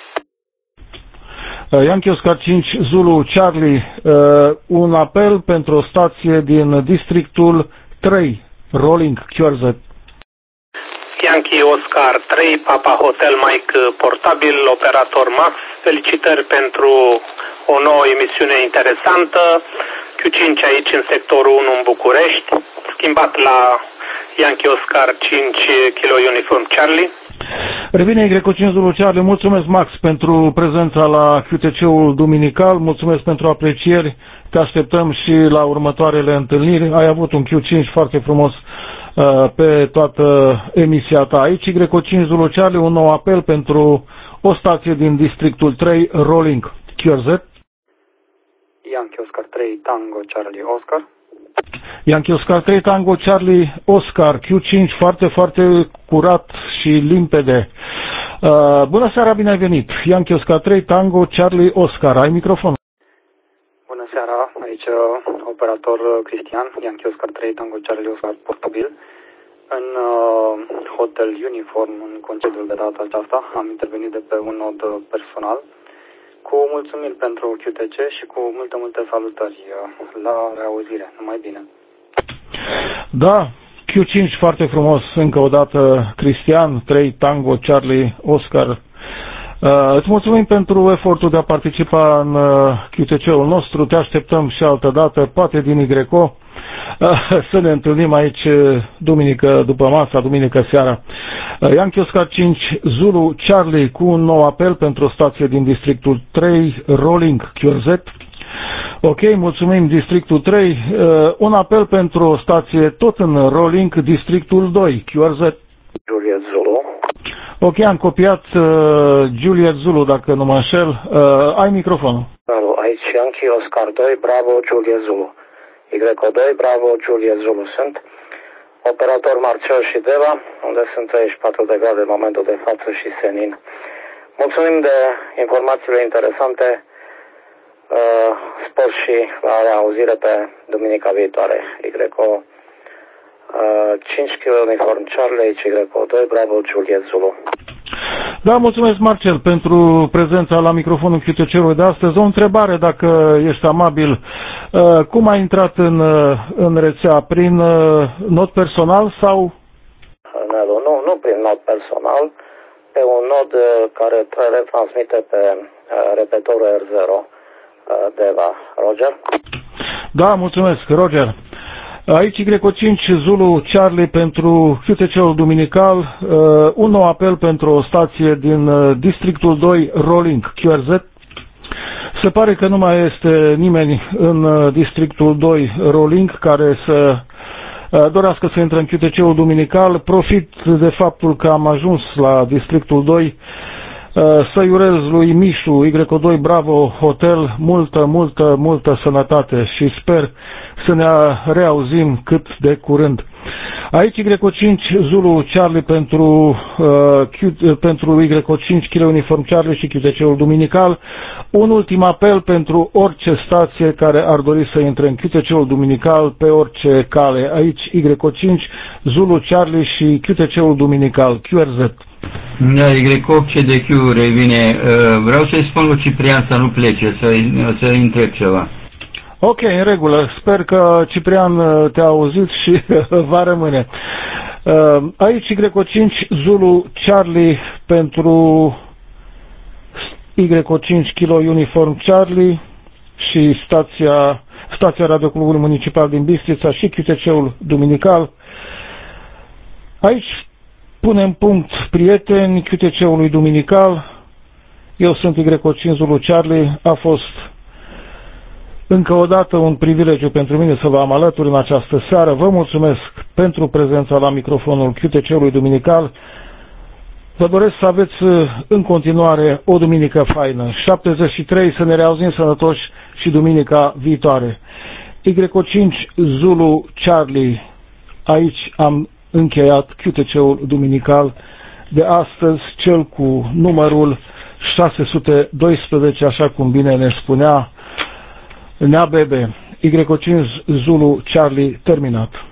Yankee Oscar cinci Zulu Charlie, uh, un apel pentru o stație din districtul trei, Rolling, Q R Z. Yankee Oscar trei, Papa Hotel Mike Portabil, operator Max. Felicitări pentru o nouă emisiune interesantă. Q cinci aici în sectorul unu în București, schimbat la Yankee Oscar cinci Kilo Uniform Charlie. Revine Y cinci Zulu Charlie, mulțumesc Max pentru prezența la Q T C-ul Duminical, mulțumesc pentru aprecieri, te așteptăm și la următoarele întâlniri. Ai avut un Q cinci foarte frumos pe toată emisia ta. Aici Y cinci Zulu Charlie, un nou apel pentru o stație din districtul trei, Rolling, Q R Z. Yankee Oscar trei, Tango Charlie Oscar. Yankee Oscar trei, Tango Charlie Oscar, Q cinci, foarte, foarte curat și limpede. Uh, bună seara, bine ai venit. Yankee Oscar trei, Tango Charlie Oscar, ai microfon. Bună seara, aici operator Cristian, Yankee Oscar trei, Tango Charlie Oscar portabil. În uh, Hotel Uniform, în concediul de data aceasta, am intervenit de pe un nod personal. Cu mulțumiri pentru Q T C și cu multe, multe salutări. La reauzire. Numai bine. Da, Q cinci foarte frumos. Încă o dată, Cristian, trei, Tango, Charlie, Oscar. Uh, îți mulțumim pentru efortul de a participa în uh, Q T C-ul nostru. Te așteptăm și altă dată, poate din Y C O. Uh, să ne întâlnim aici duminică după masa, duminică seara. Uh, Yankee Oscar cinci, Zulu Charlie, cu un nou apel pentru o stație din districtul trei, Rolling, Q R Z. Ok, mulțumim, districtul trei. Uh, un apel pentru o stație tot în Rolling, districtul doi, Q R Z. Juliet Zulu. Ok, am copiat uh, Juliet Zulu, dacă nu mă înșel. Uh, ai microfonul. Alo, aici Yankee Oscar doi, Bravo, Juliet Zulu. Y doi, Bravo, Juliet Zulu sunt. Operator Marcel și Deva, unde sunt treizeci și patru de grade în momentul de față și senin. Mulțumim de informațiile interesante. Uh, spor și la reauzire pe duminica viitoare. Y O uh, cinci kilo uniform Charlie, Y O doi, Bravo, Juliet Zulu. Da, mulțumesc, Marcel, pentru prezența la microfonul Q T C-ului de astăzi. O întrebare, dacă ești amabil. Uh, cum ai intrat în, uh, în rețea? Prin uh, not personal sau? Nu, nu, nu prin not personal, pe un nod uh, care retransmite pe uh, repetorul R zero. Deva. Roger? Da, mulțumesc, Roger. Aici Y cinci Zulu Charlie pentru Q T C-ul duminical, uh, un nou apel pentru o stație din uh, districtul doi, Rolling, Q R Z. Se pare că nu mai este nimeni în uh, districtul doi, Rolling, care să uh, dorească să intre în Q T C-ul duminical. Profit de faptul că am ajuns la districtul doi să-i urez lui Mișu, Y doi Bravo Hotel, multă, multă, multă sănătate și sper să ne reauzim cât de curând. Aici Y cinci Zulu Charlie pentru, uh, Q, pentru Y cinci Kilo Uniform Charlie și Q T C-ul duminical. Un ultim apel pentru orice stație care ar dori să intre în Q T C-ul duminical pe orice cale. Aici Y cinci Zulu Charlie și Q T C-ul duminical, Q R Z. Da, Y opt C D Q revine. Vreau să-i spun lui Ciprian să nu plece, să-i întreb ceva. Ok, în regulă. Sper că Ciprian te-a auzit și va rămâne. Aici Y cinci Zulu Charlie pentru Y cinci Kilo Uniform Charlie și stația, stația Radioclubului Municipal din Bistrița și Q T C-ul duminical. Aici punem punct, prieteni, Q T C-ului duminical. Eu sunt Y cinci Zulu Charlie. A fost încă o dată un privilegiu pentru mine să vă am alături în această seară. Vă mulțumesc pentru prezența la microfonul Q T C-ului duminical. Vă doresc să aveți în continuare o duminică faină. șaptezeci și trei, să ne reauzim sănătoși și duminica viitoare. Y cinci Zulu Charlie. Aici am încheiat Q T C-ul duminical de astăzi, cel cu numărul șase sute doisprezece, așa cum bine ne spunea Nea Bebe. Y cinci Zulu Charlie terminat.